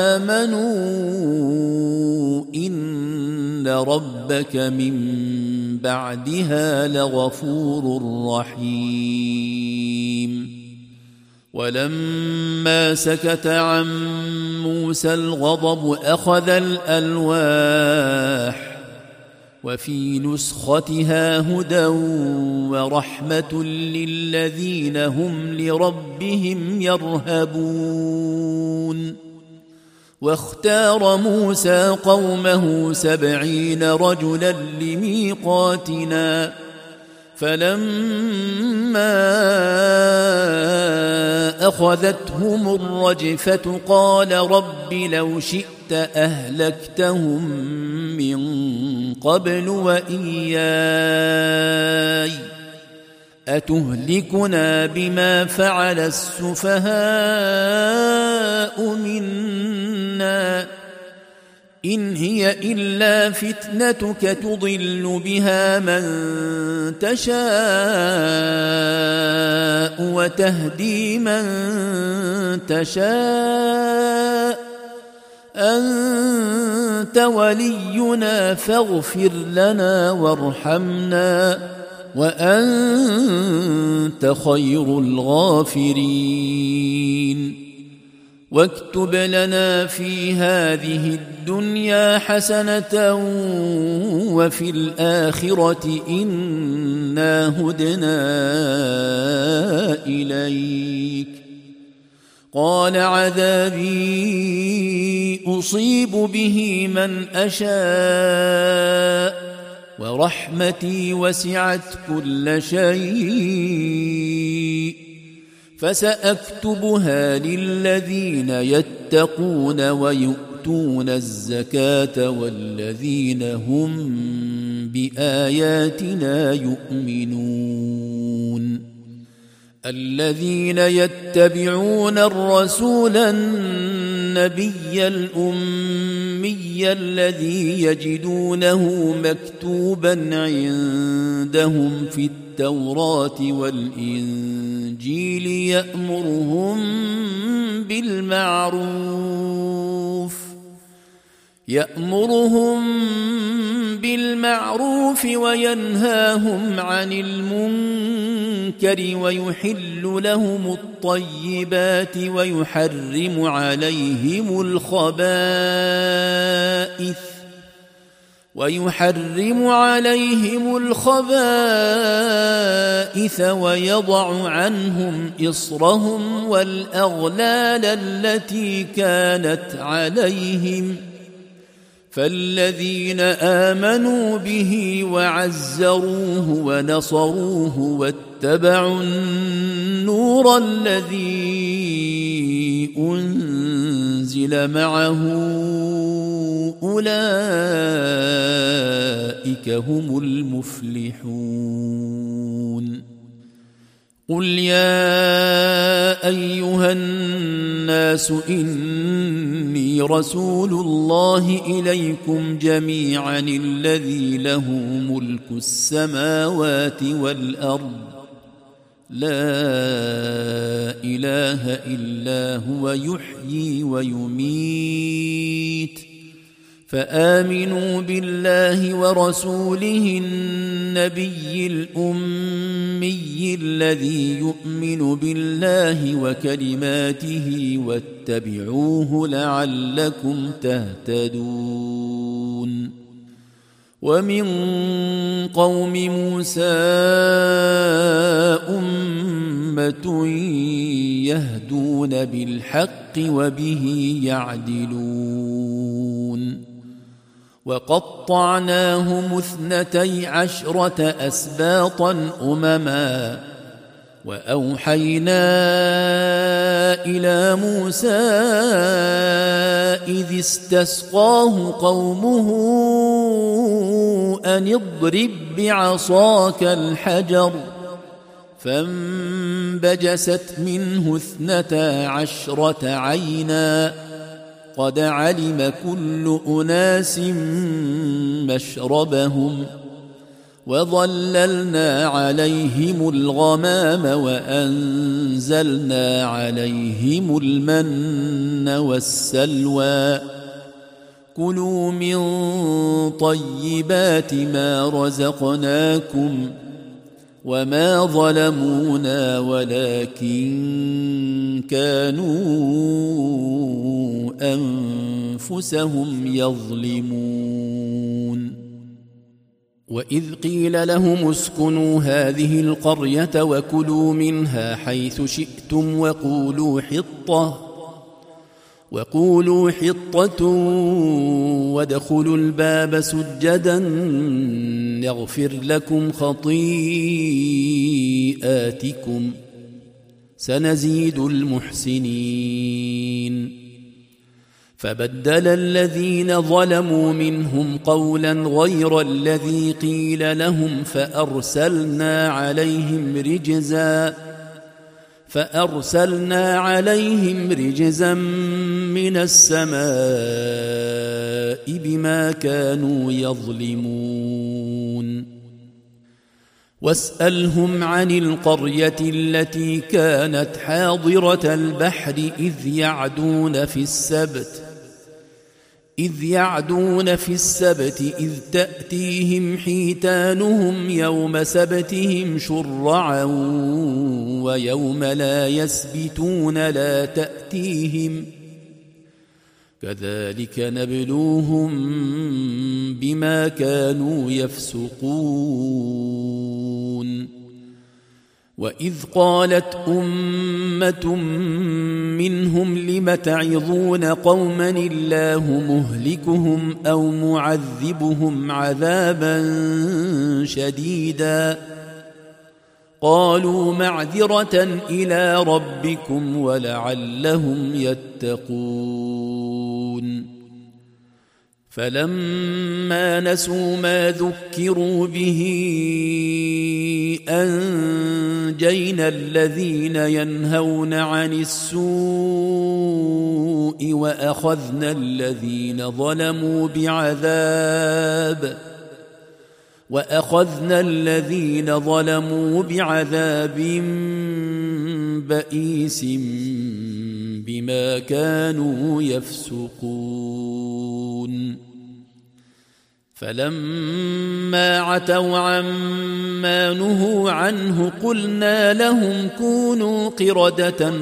وآمنوا إن ربك من بعدها لغفور رحيم ولما سكت عن موسى الغضب أخذ الألواح وفي نسختها هدى ورحمة للذين هم لربهم يرهبون واختار موسى قومه سبعين رجلا لميقاتنا فلما أخذتهم الرجفة قال رب لو شئت أهلكتهم من قبل وإياي أتهلكنا بما فعل السفهاء منا إن هي إلا فتنتك تضل بها من تشاء وتهدي من تشاء أنت ولينا فاغفر لنا وارحمنا وأنت خير الغافرين واكتب لنا في هذه الدنيا حسنة وفي الآخرة إنا هدنا إليك قال عذابي أصيب به من أشاء ورحمتي وسعت كل شيء فسأكتبها للذين يتقون ويؤتون الزكاة والذين هم بآياتنا يؤمنون الذين يتبعون الرسول النبي الأمي الذي يجدونه مكتوبا عندهم في التوراة والإنجيل يأمرهم بالمعروف يأمرهم بالمعروف وينهاهم عن المنكر ويحل لهم الطيبات ويحرم عليهم الخبائث ويحرم عليهم الخبائث ويضع عنهم إصرهم والأغلال التي كانت عليهم فالذين آمنوا به وعزروه ونصروه واتبعوا النور الذي أنزل معه أولئك هم المفلحون قل يا أيها الناس إني رسول الله إليكم جميعا الذي له ملك السماوات والأرض لا إله إلا هو يحيي ويميت فآمنوا بالله ورسوله النبي الأمي الذي يؤمن بالله وكلماته واتبعوه لعلكم تهتدون ومن قوم موسى أمة يهدون بالحق وبه يعدلون وقطعناهم اثنتي عشرة أسباطا أمما وأوحينا إلى موسى إذ استسقاه قومه أن اضرب بعصاك الحجر فانبجست منه اثنتا عشرة عينا قد علم كل أناس مشربهم وظللنا عليهم الغمام وأنزلنا عليهم المن والسلوى كلوا من طيبات ما رزقناكم وما ظلمونا ولكن كانوا أنفسهم يظلمون وإذ قيل لهم اسكنوا هذه القرية وكلوا منها حيث شئتم وقولوا حطة وقولوا حطة وادخلوا الباب سجدا يغفر لكم خطيئاتكم سنزيد المحسنين فبدل الذين ظلموا منهم قولا غير الذي قيل لهم فأرسلنا عليهم رجزا فأرسلنا عليهم رجزا من السماء بما كانوا يظلمون واسألهم عن القرية التي كانت حاضرة البحر إذ يعدون في السبت إذ يعدون في السبت إذ تأتيهم حيتانهم يوم سبتهم شرعا ويوم لا يسبتون لا تأتيهم كذلك نبلوهم بما كانوا يفسقون وإذ قالت أمة منهم لم تعظون قوما الله مهلكهم أو معذبهم عذابا شديدا قالوا معذرة إلى ربكم ولعلهم يتقون فلما نسوا ما ذكروا به أنجينا الذين ينهون عن السوء وأخذنا الذين ظلموا بعذاب وأخذنا الذين ظلموا بعذاب بئيس بما كانوا يفسقون فلما عتوا عما نهوا عنه قلنا لهم كونوا قردة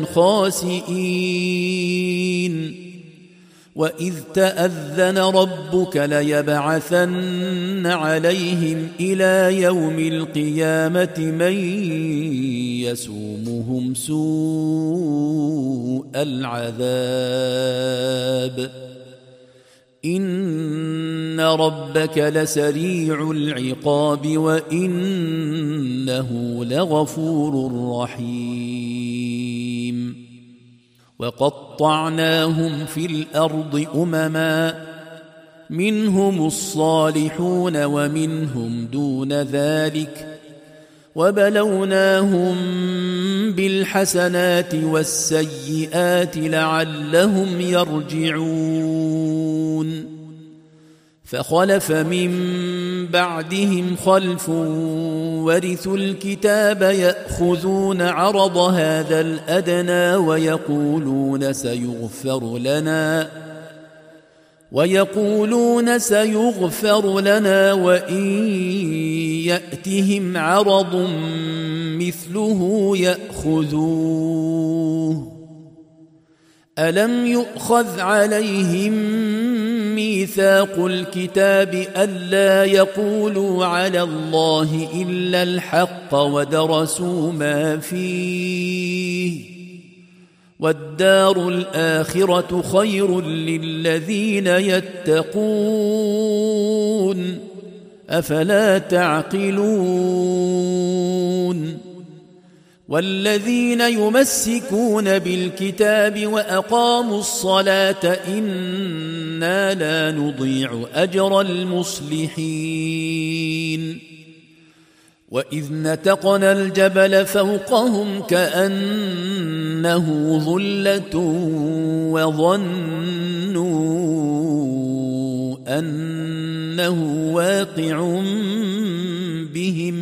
خاسئين وإذ تأذن ربك ليبعثن عليهم إلى يوم القيامة من يسومهم سوء العذاب إن ربك لسريع العقاب وإنه لغفور رحيم وقطعناهم في الأرض أمما منهم الصالحون ومنهم دون ذلك وبلوناهم بالحسنات والسيئات لعلهم يرجعون فخلف من بعدهم خلف ورثوا الكتاب يأخذون عرض هذا الأدنى ويقولون سيغفر لنا ويقولون سيغفر لنا وإن يأتهم عرض مثله يأخذوه ألم يؤخذ عليهم ميثاق الكتاب ألا يقولوا على الله إلا الحق ودرسوا ما فيه والدار الآخرة خير للذين يتقون أفلا تعقلون والذين يمسكون بالكتاب وأقاموا الصلاة إنا لا نضيع أجر المصلحين وإذ نتقنا الجبل فوقهم كأنه ظلة وظنوا أنه واقع بهم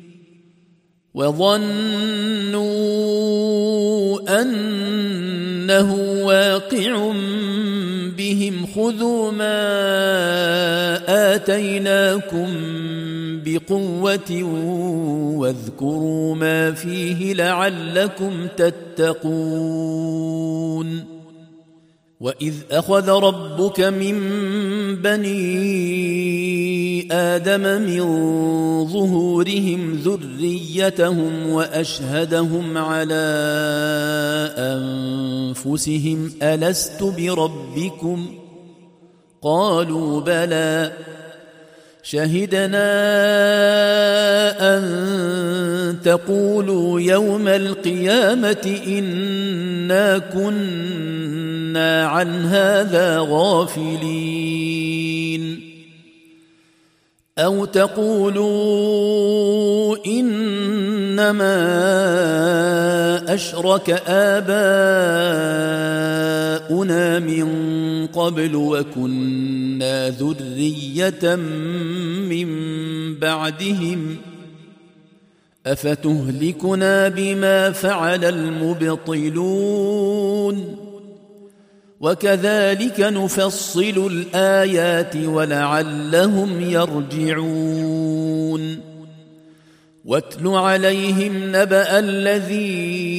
وظنوا أنه واقع بهم خذوا ما آتيناكم بقوة واذكروا ما فيه لعلكم تتقون وإذ أخذ ربك من بني آدم من ظهورهم ذريتهم وأشهدهم على أنفسهم ألست بربكم قالوا بلى شهدنا أن تقولوا يوم القيامة إنا كنا عن هذا غافلين أو تقولوا إنما أشرك آباؤنا من قبل وكنا ذرية من بعدهم أفتهلكنا بما فعل المبطلون وكذلك نفصل الآيات ولعلهم يرجعون واتل عليهم نبأ الذي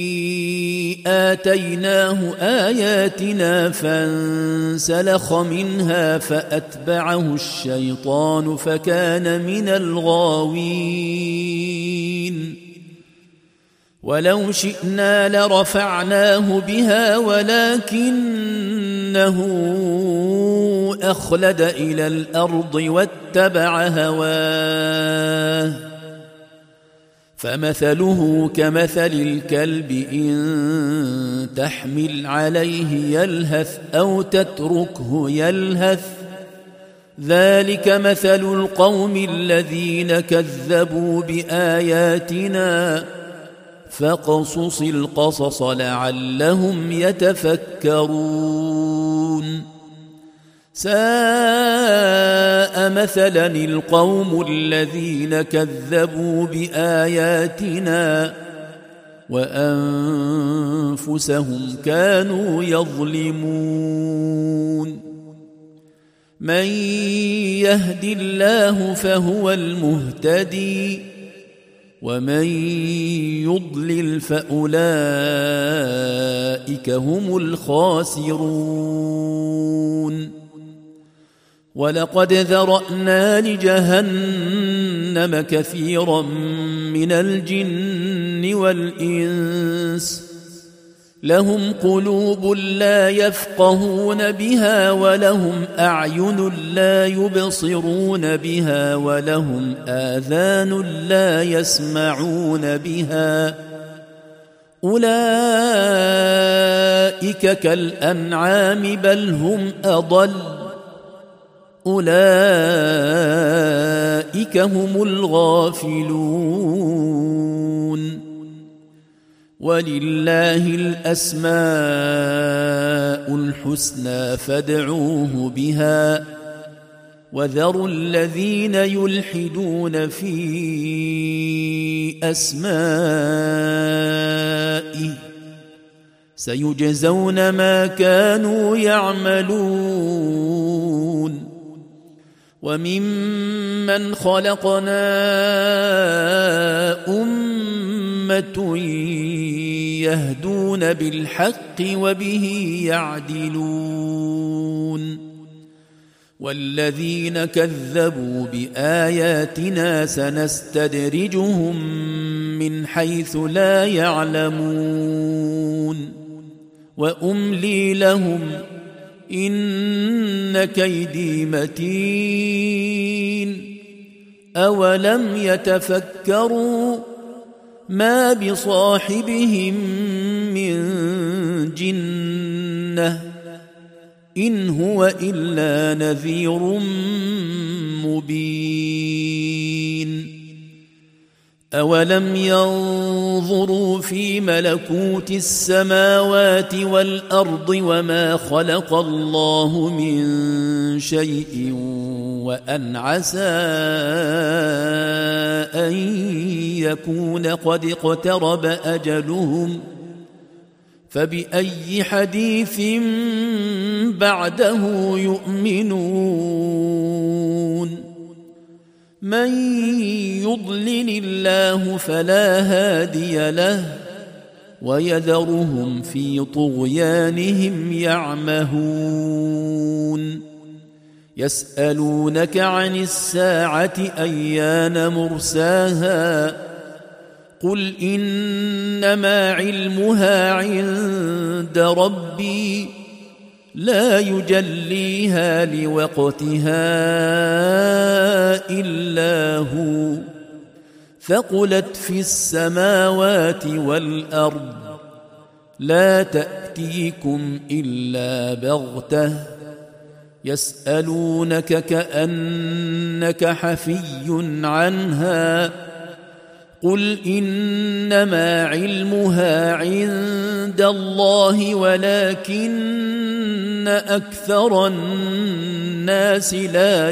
آتيناه آياتنا فانسلخ منها فأتبعه الشيطان فكان من الغاوين ولو شئنا لرفعناه بها ولكنه أخلد إلى الأرض واتبع هواه فمثله كمثل الكلب إن تحمل عليه يلهث أو تتركه يلهث ذلك مثل القوم الذين كذبوا بآياتنا فاقصص القصص لعلهم يتفكرون ساء مثلا القوم الذين كذبوا بآياتنا وأنفسهم كانوا يظلمون من يهد الله فهو المهتدي ومن يضلل فأولئك هم الخاسرون ولقد ذرأنا لجهنم كثيرا من الجن والإنس لهم قلوب لا يفقهون بها ولهم أعين لا يبصرون بها ولهم آذان لا يسمعون بها أولئك كالأنعام بل هم أضل أولئك هم الغافلون ولله الأسماء الحسنى فادعوه بها وذروا الذين يلحدون في أسمائه سيجزون ما كانوا يعملون وممن خلقنا أمة يهدون بالحق وبه يعدلون والذين كذبوا بآياتنا سنستدرجهم من حيث لا يعلمون وأملي لهم إن كيدي متين أولم يتفكروا ما بصاحبهم من جنة إن هو إلا نذير مبين أولم ينظروا في ملكوت السماوات والأرض وما خلق الله من شيء وأن عسى أن يكون قد اقترب أجلهم فبأي حديث بعده يؤمنون من يضلل الله فلا هادي له ويذرهم في طغيانهم يعمهون يسألونك عن الساعة أيان مرساها قل إنما علمها عند ربي لا يجليها لوقتها إلا هو ثقلت في السماوات والأرض لا تأتيكم إلا بغتة يسألونك كأنك حفي عنها قل إنما علمها عند الله ولكن أكثر الناس لا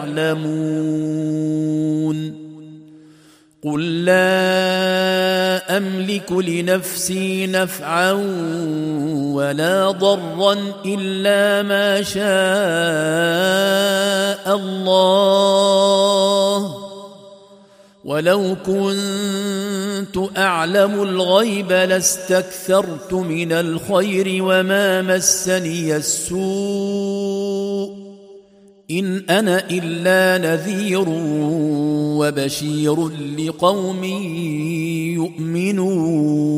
يعلمون قل لا أملك لنفسي نفعا ولا ضرا إلا ما شاء الله ولو كنت أعلم الغيب لاستكثرت من الخير وما مسني السوء إن أنا إلا نذير وبشير لقوم يؤمنون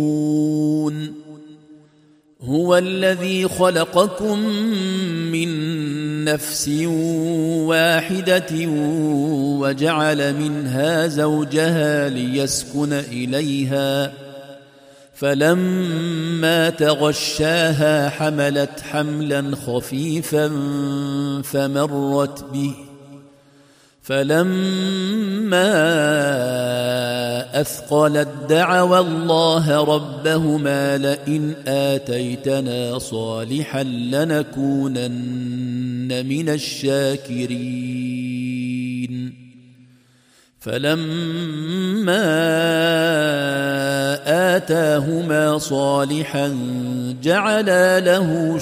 هو الذي خلقكم من نفس واحدة وجعل منها زوجها ليسكن إليها فلما تغشاها حملت حملا خفيفا فمرت به فلما أثقلت دعوا الله ربهما لئن آتيتنا صالحا لنكونن من الشاكرين فلما آتاهما صالحا جعلا له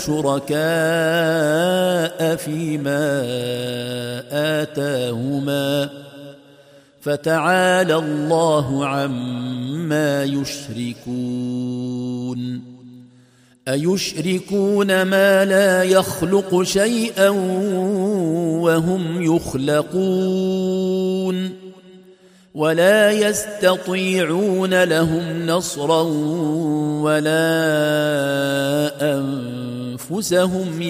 شركاء فيما آتاهما فتعالى الله عما يشركون أيشركون ما لا يخلق شيئا وهم يخلقون ولا يستطيعون لهم نصرا ولا أنفسهم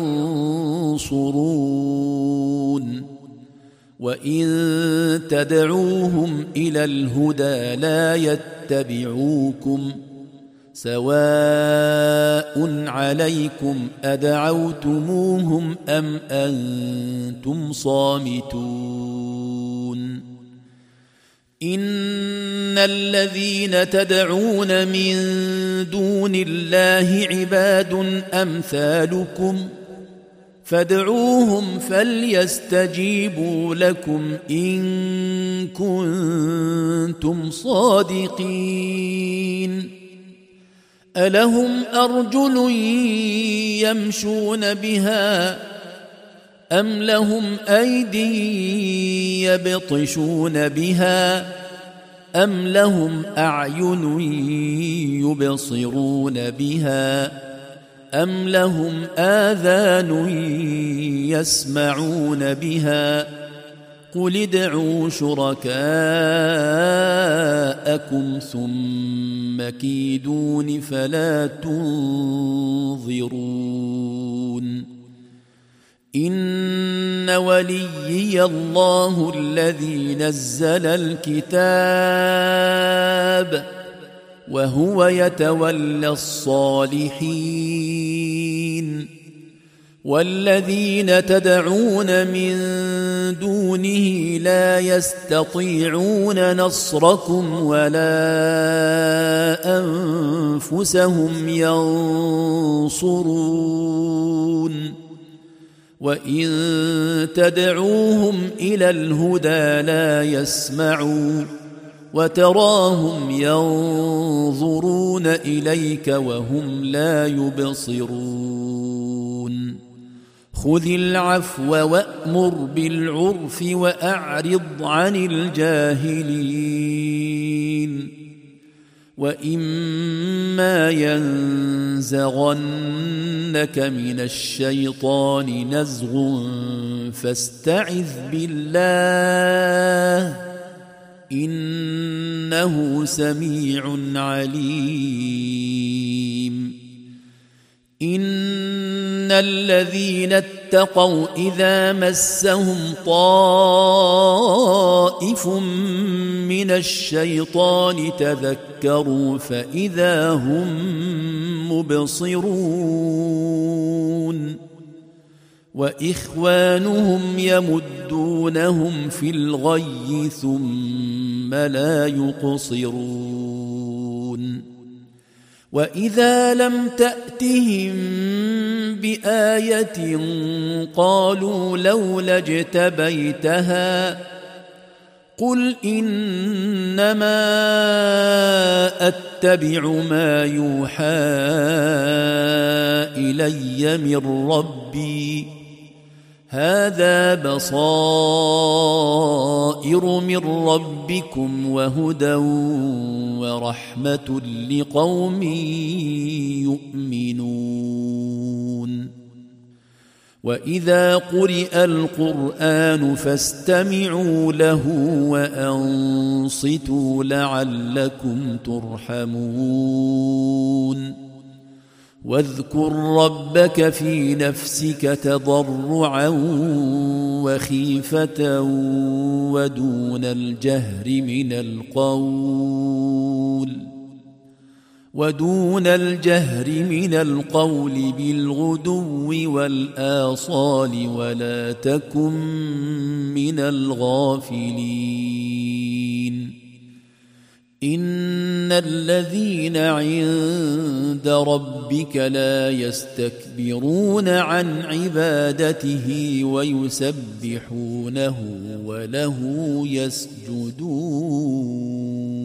ينصرون وإن تدعوهم إلى الهدى لا يتبعوكم سواء عليكم أدعوتموهم أم أنتم صامتون إن الذين تدعون من دون الله عباد أمثالكم فادعوهم فليستجيبوا لكم إن كنتم صادقين ألهم أرجل يمشون بها أم لهم أيدي يبطشون بها أم لهم أعين يبصرون بها أم لهم آذان يسمعون بها قل ادعوا شركاءكم ثم كيدون فلا تنظرون إن وليي الله الذي نزل الكتاب وهو يتولى الصالحين والذين تدعون من دونه لا يستطيعون نصركم ولا أنفسهم ينصرون وإن تدعوهم إلى الهدى لا يسمعوا وتراهم ينظرون إليك وهم لا يبصرون خذ العفو وأمر بالعرف وأعرض عن الجاهلين وإما ينزغنك من الشيطان نزغ فاستعذ بالله إنه سميع عليم إن الذين اتقوا إذا مسهم طائف من الشيطان تذكروا فإذا هم مبصرون وإخوانهم يمدونهم في الغي ثم لا يقصرون وإذا لم تأتهم بآية قالوا لولا اجتبيتها قل إنما أتبع ما يوحى إلي من ربي هذا بصائر من ربكم وهدى ورحمة لقوم يؤمنون وإذا قرئ القرآن فاستمعوا له وأنصتوا لعلكم ترحمون واذكر ربك في نفسك تضرعا وخيفة ودون الجهر من القول ودون الجهر من القول بالغدو والآصال ولا تكن من الغافلين إن الذين عند ربك لا يستكبرون عن عبادته ويسبحونه وله يسجدون